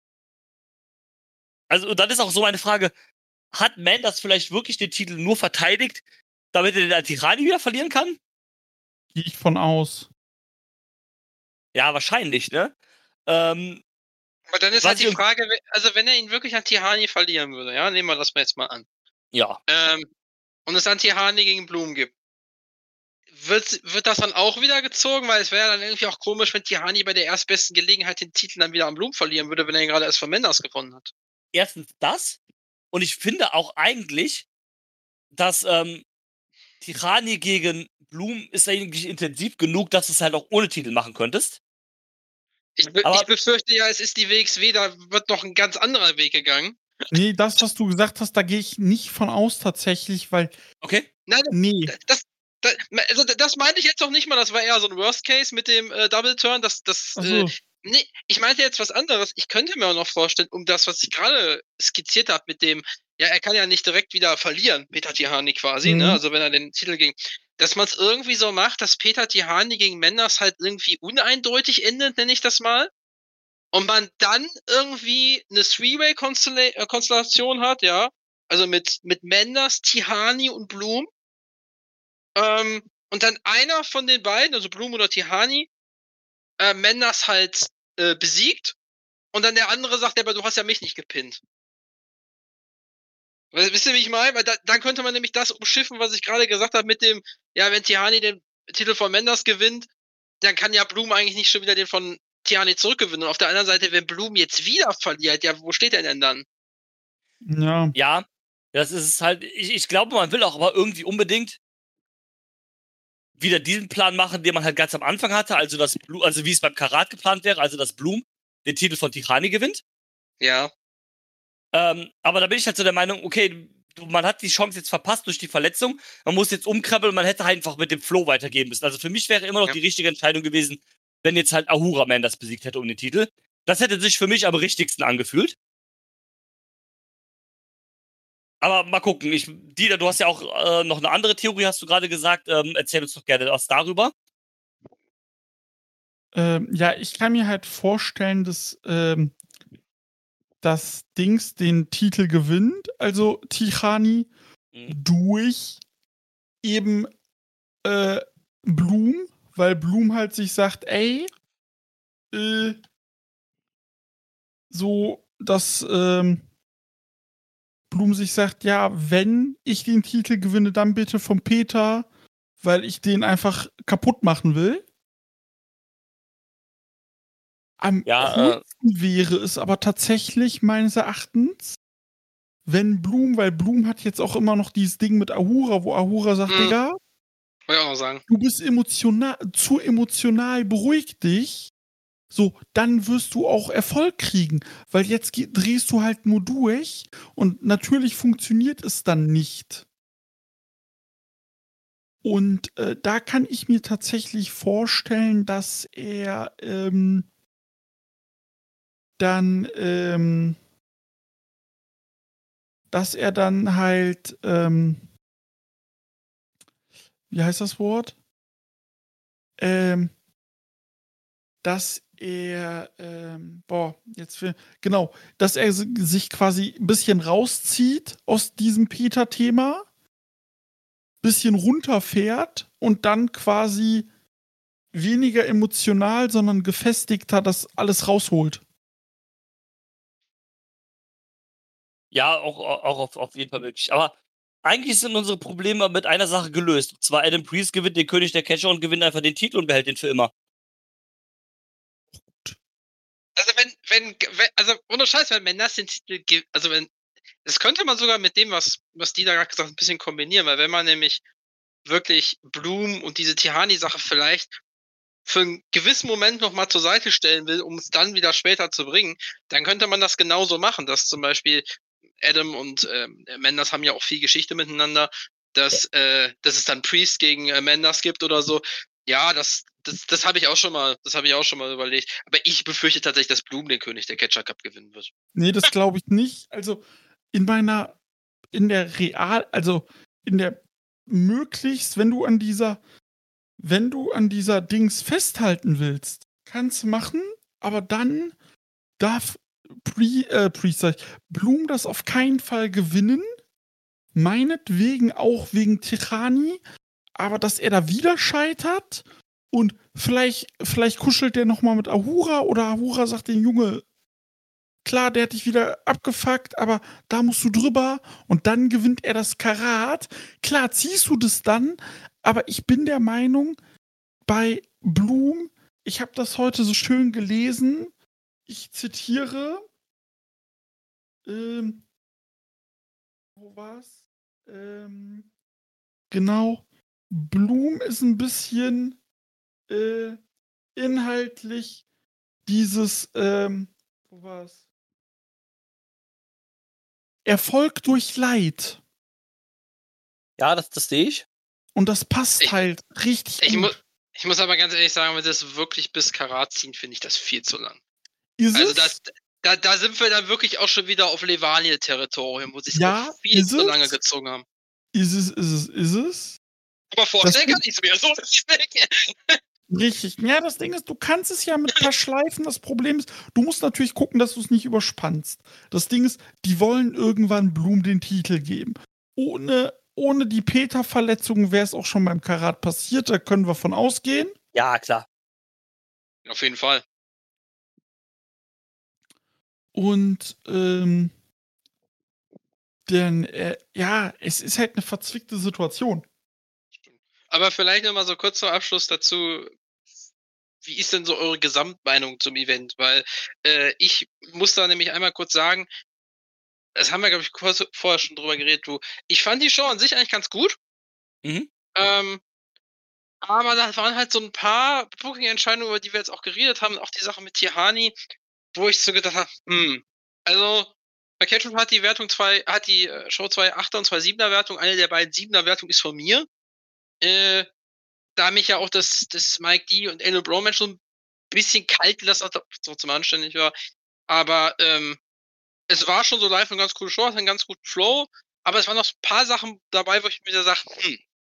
Also, und dann ist auch so meine Frage, hat Man das vielleicht wirklich den Titel nur verteidigt, damit er den Tirani wieder verlieren kann? Gehe ich von aus. Ja, wahrscheinlich, ne? Ähm, Aber dann ist Was halt die wir- Frage, we- also wenn er ihn wirklich an Tihani verlieren würde, ja, nehmen wir das mal jetzt mal an. ja. Ähm, und es dann Tihani gegen Blumen gibt. Wird, wird das dann auch wieder gezogen? Weil es wäre dann irgendwie auch komisch, wenn Tihani bei der erstbesten Gelegenheit den Titel dann wieder an Blumen verlieren würde, wenn er ihn gerade erst von Menders gewonnen hat. Erstens das. Und ich finde auch eigentlich, dass ähm, Tirani gegen Bloom ist eigentlich intensiv genug, dass du es halt auch ohne Titel machen könntest. Ich, be Aber- ich befürchte ja, es ist die W X W, da wird noch ein ganz anderer Weg gegangen. Nee, das, was du gesagt hast, da gehe ich nicht von aus tatsächlich, weil, Okay? Nein, nee, das, das, also das meinte ich jetzt auch nicht mal, das war eher so ein Worst Case mit dem äh, Double Turn, das, das, Ach äh, so. nee, ich meinte jetzt was anderes. Ich könnte mir auch noch vorstellen, um das, was ich gerade skizziert habe mit dem, ja, er kann ja nicht direkt wieder verlieren, Peter Tihani quasi, Mhm. ne, also wenn er den Titel gegen, dass man es irgendwie so macht, dass Peter Tihani gegen Menders halt irgendwie uneindeutig endet, nenne ich das mal. Und man dann irgendwie eine Three-Way-Konstellation hat, ja, also mit, mit Menders, Tihani und Bloom. Ähm, und dann einer von den beiden, also Bloom oder Tihani, äh, Menders halt äh, besiegt. Und dann der andere sagt, ja, aber du hast ja mich nicht gepinnt. Wisst ihr, wie ich meine? Weil da, dann könnte man nämlich das umschiffen, was ich gerade gesagt habe mit dem, ja, wenn Tihani den Titel von Menders gewinnt, dann kann ja Bloom eigentlich nicht schon wieder den von Tihani zurückgewinnen. Und auf der anderen Seite, wenn Bloom jetzt wieder verliert, ja, wo steht er denn dann? Ja. Ja, das ist halt, ich, ich glaube, man will auch aber irgendwie unbedingt wieder diesen Plan machen, den man halt ganz am Anfang hatte, also das Blu also wie es beim Karat geplant wäre, also dass Bloom den Titel von Tirani gewinnt. Ja. Ähm, aber da bin ich halt so der Meinung, okay, du, man hat die Chance jetzt verpasst durch die Verletzung, man muss jetzt umkrabbeln und man hätte halt einfach mit dem Flow weitergehen müssen. Also für mich wäre immer noch Ja. die richtige Entscheidung gewesen, wenn jetzt halt Ahura Man das besiegt hätte um den Titel. Das hätte sich für mich am richtigsten angefühlt. Aber mal gucken. Ich, Dieter, du hast ja auch äh, noch eine andere Theorie, hast du gerade gesagt. Ähm, erzähl uns doch gerne was darüber. Ähm, ja, ich kann mir halt vorstellen, dass ähm, dass Dings den Titel gewinnt, also Tichani, Mhm. durch eben äh, Blum, weil Blum halt sich sagt, ey, äh, so, dass ähm, Blum sich sagt, ja, wenn ich den Titel gewinne, dann bitte vom Peter, weil ich den einfach kaputt machen will. Am Ja, äh, coolsten wäre es aber tatsächlich meines Erachtens, wenn Blum, weil Blum hat jetzt auch immer noch dieses Ding mit Ahura, wo Ahura sagt, Mhm. Digga, Wollte ich auch noch sagen. du bist emotional, zu emotional, beruhig dich. So, dann wirst du auch Erfolg kriegen, weil jetzt ge- drehst du halt nur durch und natürlich funktioniert es dann nicht. Und äh, da kann ich mir tatsächlich vorstellen, dass er ähm, dann, ähm, dass er dann halt, ähm, wie heißt das Wort? Ähm, dass er, ähm, boah, jetzt für, genau, dass er si- sich quasi ein bisschen rauszieht aus diesem Peter-Thema, bisschen runterfährt und dann quasi weniger emotional, sondern gefestigter das alles rausholt. ja, auch, auch auf, auf jeden Fall möglich. Aber eigentlich sind unsere Probleme mit einer Sache gelöst. Und zwar Adam Priest gewinnt den König der Catcher und gewinnt einfach den Titel und behält den für immer. Also wenn, wenn, wenn also ohne Scheiß, wenn Mendas den Titel gibt, also wenn, das könnte man sogar mit dem, was, was die da gerade gesagt haben, ein bisschen kombinieren, weil wenn man nämlich wirklich Bloom und diese Tihani-Sache vielleicht für einen gewissen Moment noch mal zur Seite stellen will, um es dann wieder später zu bringen, dann könnte man das genauso machen, dass zum Beispiel Adam und ähm, Mendas haben ja auch viel Geschichte miteinander, dass, äh, dass es dann Priest gegen äh, Mendas gibt oder so. Ja, das, das, das habe ich auch schon mal, das habe ich auch schon mal überlegt. Aber ich befürchte tatsächlich, dass Bloom den König der Catcher Cup gewinnen wird. Nee, das glaube ich nicht. Also in meiner, in der Real, also in der möglichst, wenn du an dieser, wenn du an dieser Dings festhalten willst, kannst du machen, aber dann darf Pre, äh, Priest, sag ich, Blum das auf keinen Fall gewinnen. Meinetwegen auch wegen Tichani, aber dass er da wieder scheitert und vielleicht, vielleicht kuschelt der nochmal mit Ahura oder Ahura sagt den Junge, klar, der hat dich wieder abgefuckt, aber da musst du drüber und dann gewinnt er das Karat. Klar, ziehst du das dann, aber ich bin der Meinung, bei Blum, ich habe das heute so schön gelesen, ich zitiere, ähm, wo war's? Ähm, genau, Blum ist ein bisschen äh, inhaltlich dieses, ähm, wo war's? Erfolg durch Leid. Ja, das, das sehe ich. Und das passt Ich- halt richtig Ich, mu gut. ich muss aber ganz ehrlich sagen, wenn sie das wirklich bis Karat ziehen, finde ich das viel zu lang. Ist Also es? das, da, da sind wir dann wirklich auch schon wieder auf Levaniel-Territorium, wo sie es Ja, auch viel ist zu es? lange gezogen haben. Ist es, ist es, ist es? Aber vorstellen Das- kann ich es mir so deswegen. Richtig. Ja, das Ding ist, du kannst es ja mit ein paar Schleifen. Das Problem ist, du musst natürlich gucken, dass du es nicht überspannst. Das Ding ist, die wollen irgendwann Blum den Titel geben. Ohne, ohne die Peter-Verletzung wäre es auch schon beim Karat passiert. Da können wir von ausgehen. Ja, klar. Auf jeden Fall. Und, ähm, denn, äh, ja, es ist halt eine verzwickte Situation. Aber vielleicht noch mal so kurz zum Abschluss dazu, wie ist denn so eure Gesamtmeinung zum Event? Weil äh, ich muss da nämlich einmal kurz sagen, das haben wir, glaube ich, kurz vorher schon drüber geredet, du. Ich fand die Show an sich eigentlich ganz gut. Mhm. Ähm, aber da waren halt so ein paar Booking-Entscheidungen, über die wir jetzt auch geredet haben, auch die Sache mit Tihani, wo ich so gedacht habe, hm, also bei Catchroom hat die Wertung zwei, hat die äh, Show zwei Achter und zwei Siebener Wertung, eine der beiden Siebener Wertung ist von mir. Äh, da mich ja auch das, das Mike D und Eno Broman schon ein bisschen kalt gelassen hat, so zum anständig war. Aber ähm, es war schon so live eine ganz coole Show, hat einen ganz guten Flow, aber es waren noch ein paar Sachen dabei, wo ich mir sage, hm,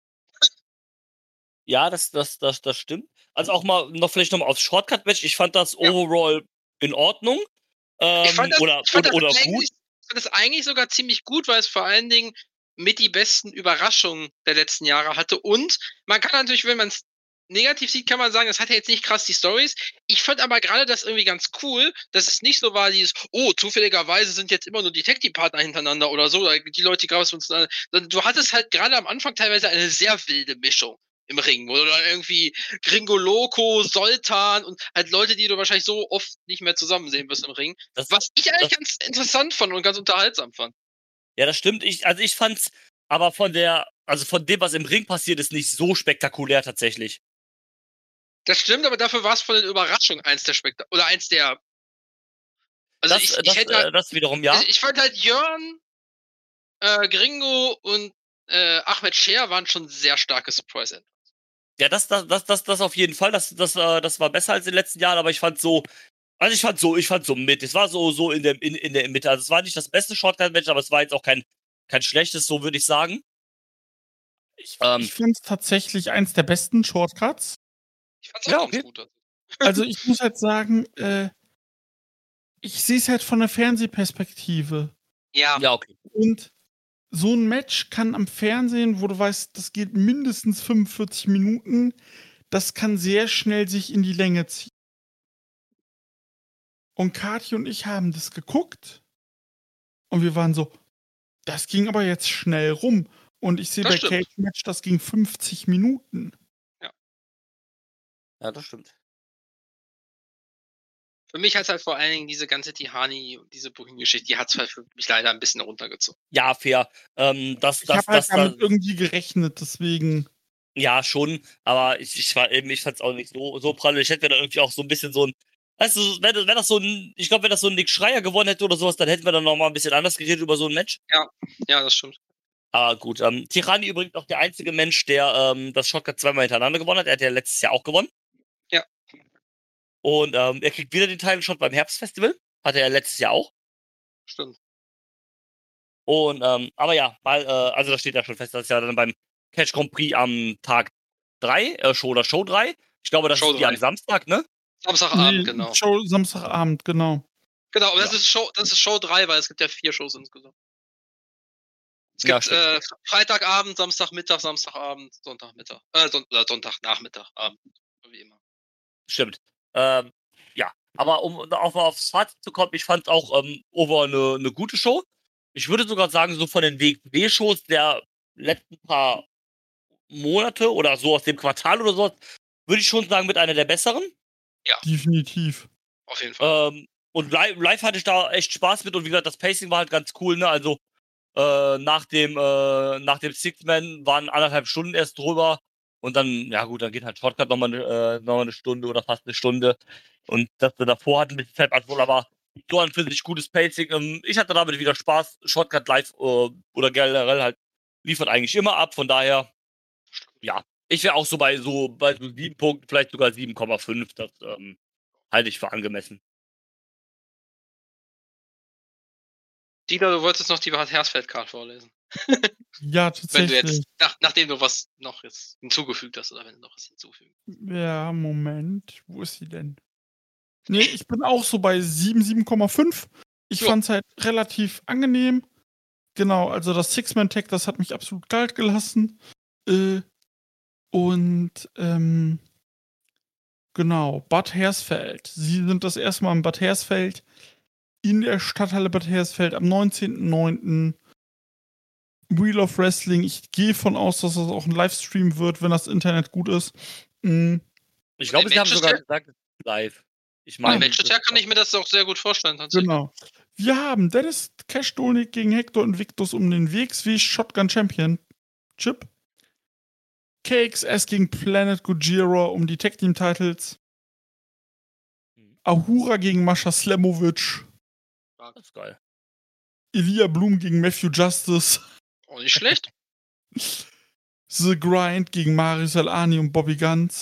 Ja, das, das, das, das stimmt. Also auch mal noch vielleicht noch mal aufs Shortcut-Match. Ich fand das Ja. overall in Ordnung. Ähm, Ich fand das, oder ich fand oder, das oder gut. eigentlich, ich fand das eigentlich sogar ziemlich gut, weil es vor allen Dingen mit die besten Überraschungen der letzten Jahre hatte. Und man kann natürlich, wenn man es negativ sieht, kann man sagen, das hat ja jetzt nicht krass die Stories. Ich fand aber gerade das irgendwie ganz cool, dass es nicht so war, dieses, oh, zufälligerweise sind jetzt immer nur die Tag-Team-Partner hintereinander oder so, oder die Leute, die gerade uns, sondern du hattest halt gerade am Anfang teilweise eine sehr wilde Mischung im Ring, wo du dann irgendwie Gringo Loco, Soltan und halt Leute, die du wahrscheinlich so oft nicht mehr zusammen sehen wirst im Ring. Das, Was ich eigentlich das, ganz interessant fand und ganz unterhaltsam fand. ja, das stimmt. Ich, also ich fand's aber von der, also von dem, was im Ring passiert ist, nicht so spektakulär tatsächlich. Das stimmt, aber dafür war es von den Überraschungen eins der Spektak oder eins der. Also Das, ich, ich das, hätte äh, halt, das wiederum, ja. also ich fand halt Jörn, äh, Gringo und äh, Ahmed Scher waren schon sehr starke Surprise. Ja, das, das, das, das, das auf jeden Fall. Das, das, äh, das war besser als in den letzten Jahren, aber ich fand so, also ich fand so, ich fand so mit. Es war so, so in der, in, in der Mitte. Also es war nicht das beste Shortcut-Match, aber es war jetzt auch kein, kein schlechtes, so würde ich sagen. Ich, Ähm, ich finde es tatsächlich eins der besten Shortcuts. Ich fand's auch Ja, ganz okay. gut. Also ich muss halt sagen, äh, ich sehe es halt von der Fernsehperspektive. Ja, ja, okay. Und so ein Match kann am Fernsehen, wo du weißt, das geht mindestens fünfundvierzig Minuten, das kann sehr schnell sich in die Länge ziehen. Und Kathi und ich haben das geguckt und wir waren so, das ging aber jetzt schnell rum. Und ich sehe Das bei stimmt. Cage Match, das ging fünfzig Minuten. Ja, das stimmt. für mich hat es halt vor allen Dingen diese ganze Tihani und diese Booking-Geschichte, die hat es halt für mich leider ein bisschen runtergezogen. Ja, fair. Ähm, das, Ich das, habe halt das, damit das, irgendwie gerechnet, deswegen. ja, schon, aber ich, ich war eben, ich fand's auch nicht so, so prall. Ich hätte mir da irgendwie auch so ein bisschen so ein, weißt du, wenn, wenn das so ein, ich glaube, wenn das so ein Nick Schreier gewonnen hätte oder sowas, dann hätten wir dann noch mal ein bisschen anders geredet über so ein Match. Ja, das stimmt. Aber gut, ähm, Tirani übrigens auch der einzige Mensch, der ähm, das Shotgun zweimal hintereinander gewonnen hat. Er hat ja letztes Jahr auch gewonnen. Ja. Und ähm, er kriegt wieder den Title Shot beim Herbstfestival. Hatte er letztes Jahr auch. Stimmt. Und, ähm, aber ja, weil, äh, also das steht ja schon fest, das ist ja dann beim Catch Grand Prix am Tag drei, äh, Show oder Show drei. Ich glaube, das Show ist die am drei. Samstag, ne? Samstagabend, Nee, genau. Show, Samstagabend, genau. Genau, aber das Ja. ist Show, das ist Show drei, weil es gibt ja vier Shows insgesamt. Es Ja, gibt stimmt. äh, Freitagabend, Samstagmittag, Samstagabend, Sonntagmittag. Äh, Son oder Sonntagnachmittag, Abend. Wie immer. Stimmt. Ähm, ja, aber um auch mal aufs Fazit zu kommen, ich fand auch ähm, over eine ne gute Show. Ich würde sogar sagen, so von den W W-Shows der letzten paar Monate oder so aus dem Quartal oder so, würde ich schon sagen, mit einer der besseren. Definitiv. Auf jeden Fall. Ähm, und live, live hatte ich da echt Spaß mit und wie gesagt, das Pacing war halt ganz cool, ne? Also äh, nach dem äh, nach dem Six-Man waren anderthalb Stunden erst drüber und dann, ja gut, dann geht halt Shortcut nochmal äh, noch mal eine Stunde oder fast eine Stunde. Und das wir davor hatten mit Zeit wohl aber so an für sich gutes Pacing. Ähm, ich hatte damit wieder Spaß. Shortcut live äh, oder generell halt liefert eigentlich immer ab, von daher, ja, ich wäre auch so bei so bei so sieben Punkten, vielleicht sogar sieben Komma fünf. Das ähm, halte ich für angemessen. Dieter, du wolltest noch die Bad Hersfeld-Card vorlesen. Ja, Wenn du tatsächlich. jetzt, nach, nachdem du was noch jetzt hinzugefügt hast, oder wenn du noch was hinzufügen. Ja, Moment. Wo ist sie denn? Nee, ich bin auch so bei sieben, sieben Komma fünf. Ich Ja. fand's halt relativ angenehm. Genau, also das Six-Man-Tag, das hat mich absolut kalt gelassen. Äh, und, ähm, genau, Bad Hersfeld. Sie sind das erste Mal in Bad Hersfeld, in der Stadthalle Bad Hersfeld am neunzehnten neunten Wheel of Wrestling. Ich gehe von aus, dass das auch ein Livestream wird, wenn das Internet gut ist. Mhm. Ich glaube, Und sie haben sogar Manchester- gesagt, es ist live. Ich Bei meine, Matches kann ich mir das auch sehr gut vorstellen, tatsächlich. Genau. Wir haben Dennis Cash Dolnik gegen Hector Invictus um den W X W Shotgun Championship. K X S gegen Planet Gojira um die Tag Team Titles. Ahura gegen Mascha Slamovic. das ist geil. Elia Blum gegen Matthew Justice. Auch nicht schlecht. The Grind gegen Marius Alani und Bobby Guns.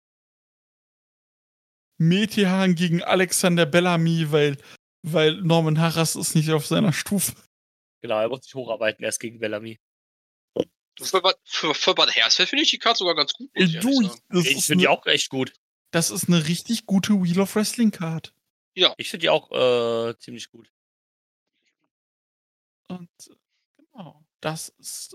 Metehan gegen Alexander Bellamy, weil, weil Norman Harras ist nicht auf seiner Stufe. Genau, er muss sich hocharbeiten erst gegen Bellamy. Für, Bad- für, für Bad Hersfeld finde ich die Karte sogar ganz gut. Muss Ey, ich ehrlich du, sagen. das Ich ist, finde die ne, auch echt gut. das ist eine richtig gute Wheel of Wrestling Card. Ja. Ich finde die auch äh, ziemlich gut. Und genau, das ist.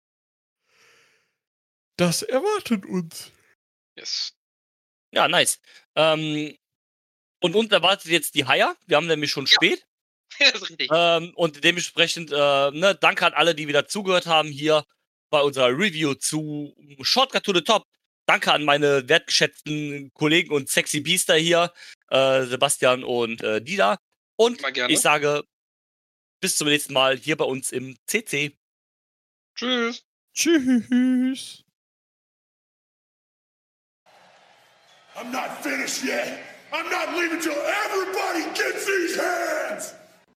Das erwartet uns. Yes. Ja, nice. Ähm, und uns erwartet jetzt die Haier. Wir haben nämlich schon Ja. spät. Das ist richtig. Ähm, und dementsprechend, äh, ne, danke an alle, die wieder zugehört haben hier bei unserer Review zu Shortcut to the Top. Danke an meine wertgeschätzten Kollegen und sexy Biester hier, äh, Sebastian und äh, Dida. Und Immer gerne. ich sage bis zum nächsten Mal hier bei uns im C C. Tschüss. Tschüss. I'm not finished yet. I'm not leaving till everybody gets these hands.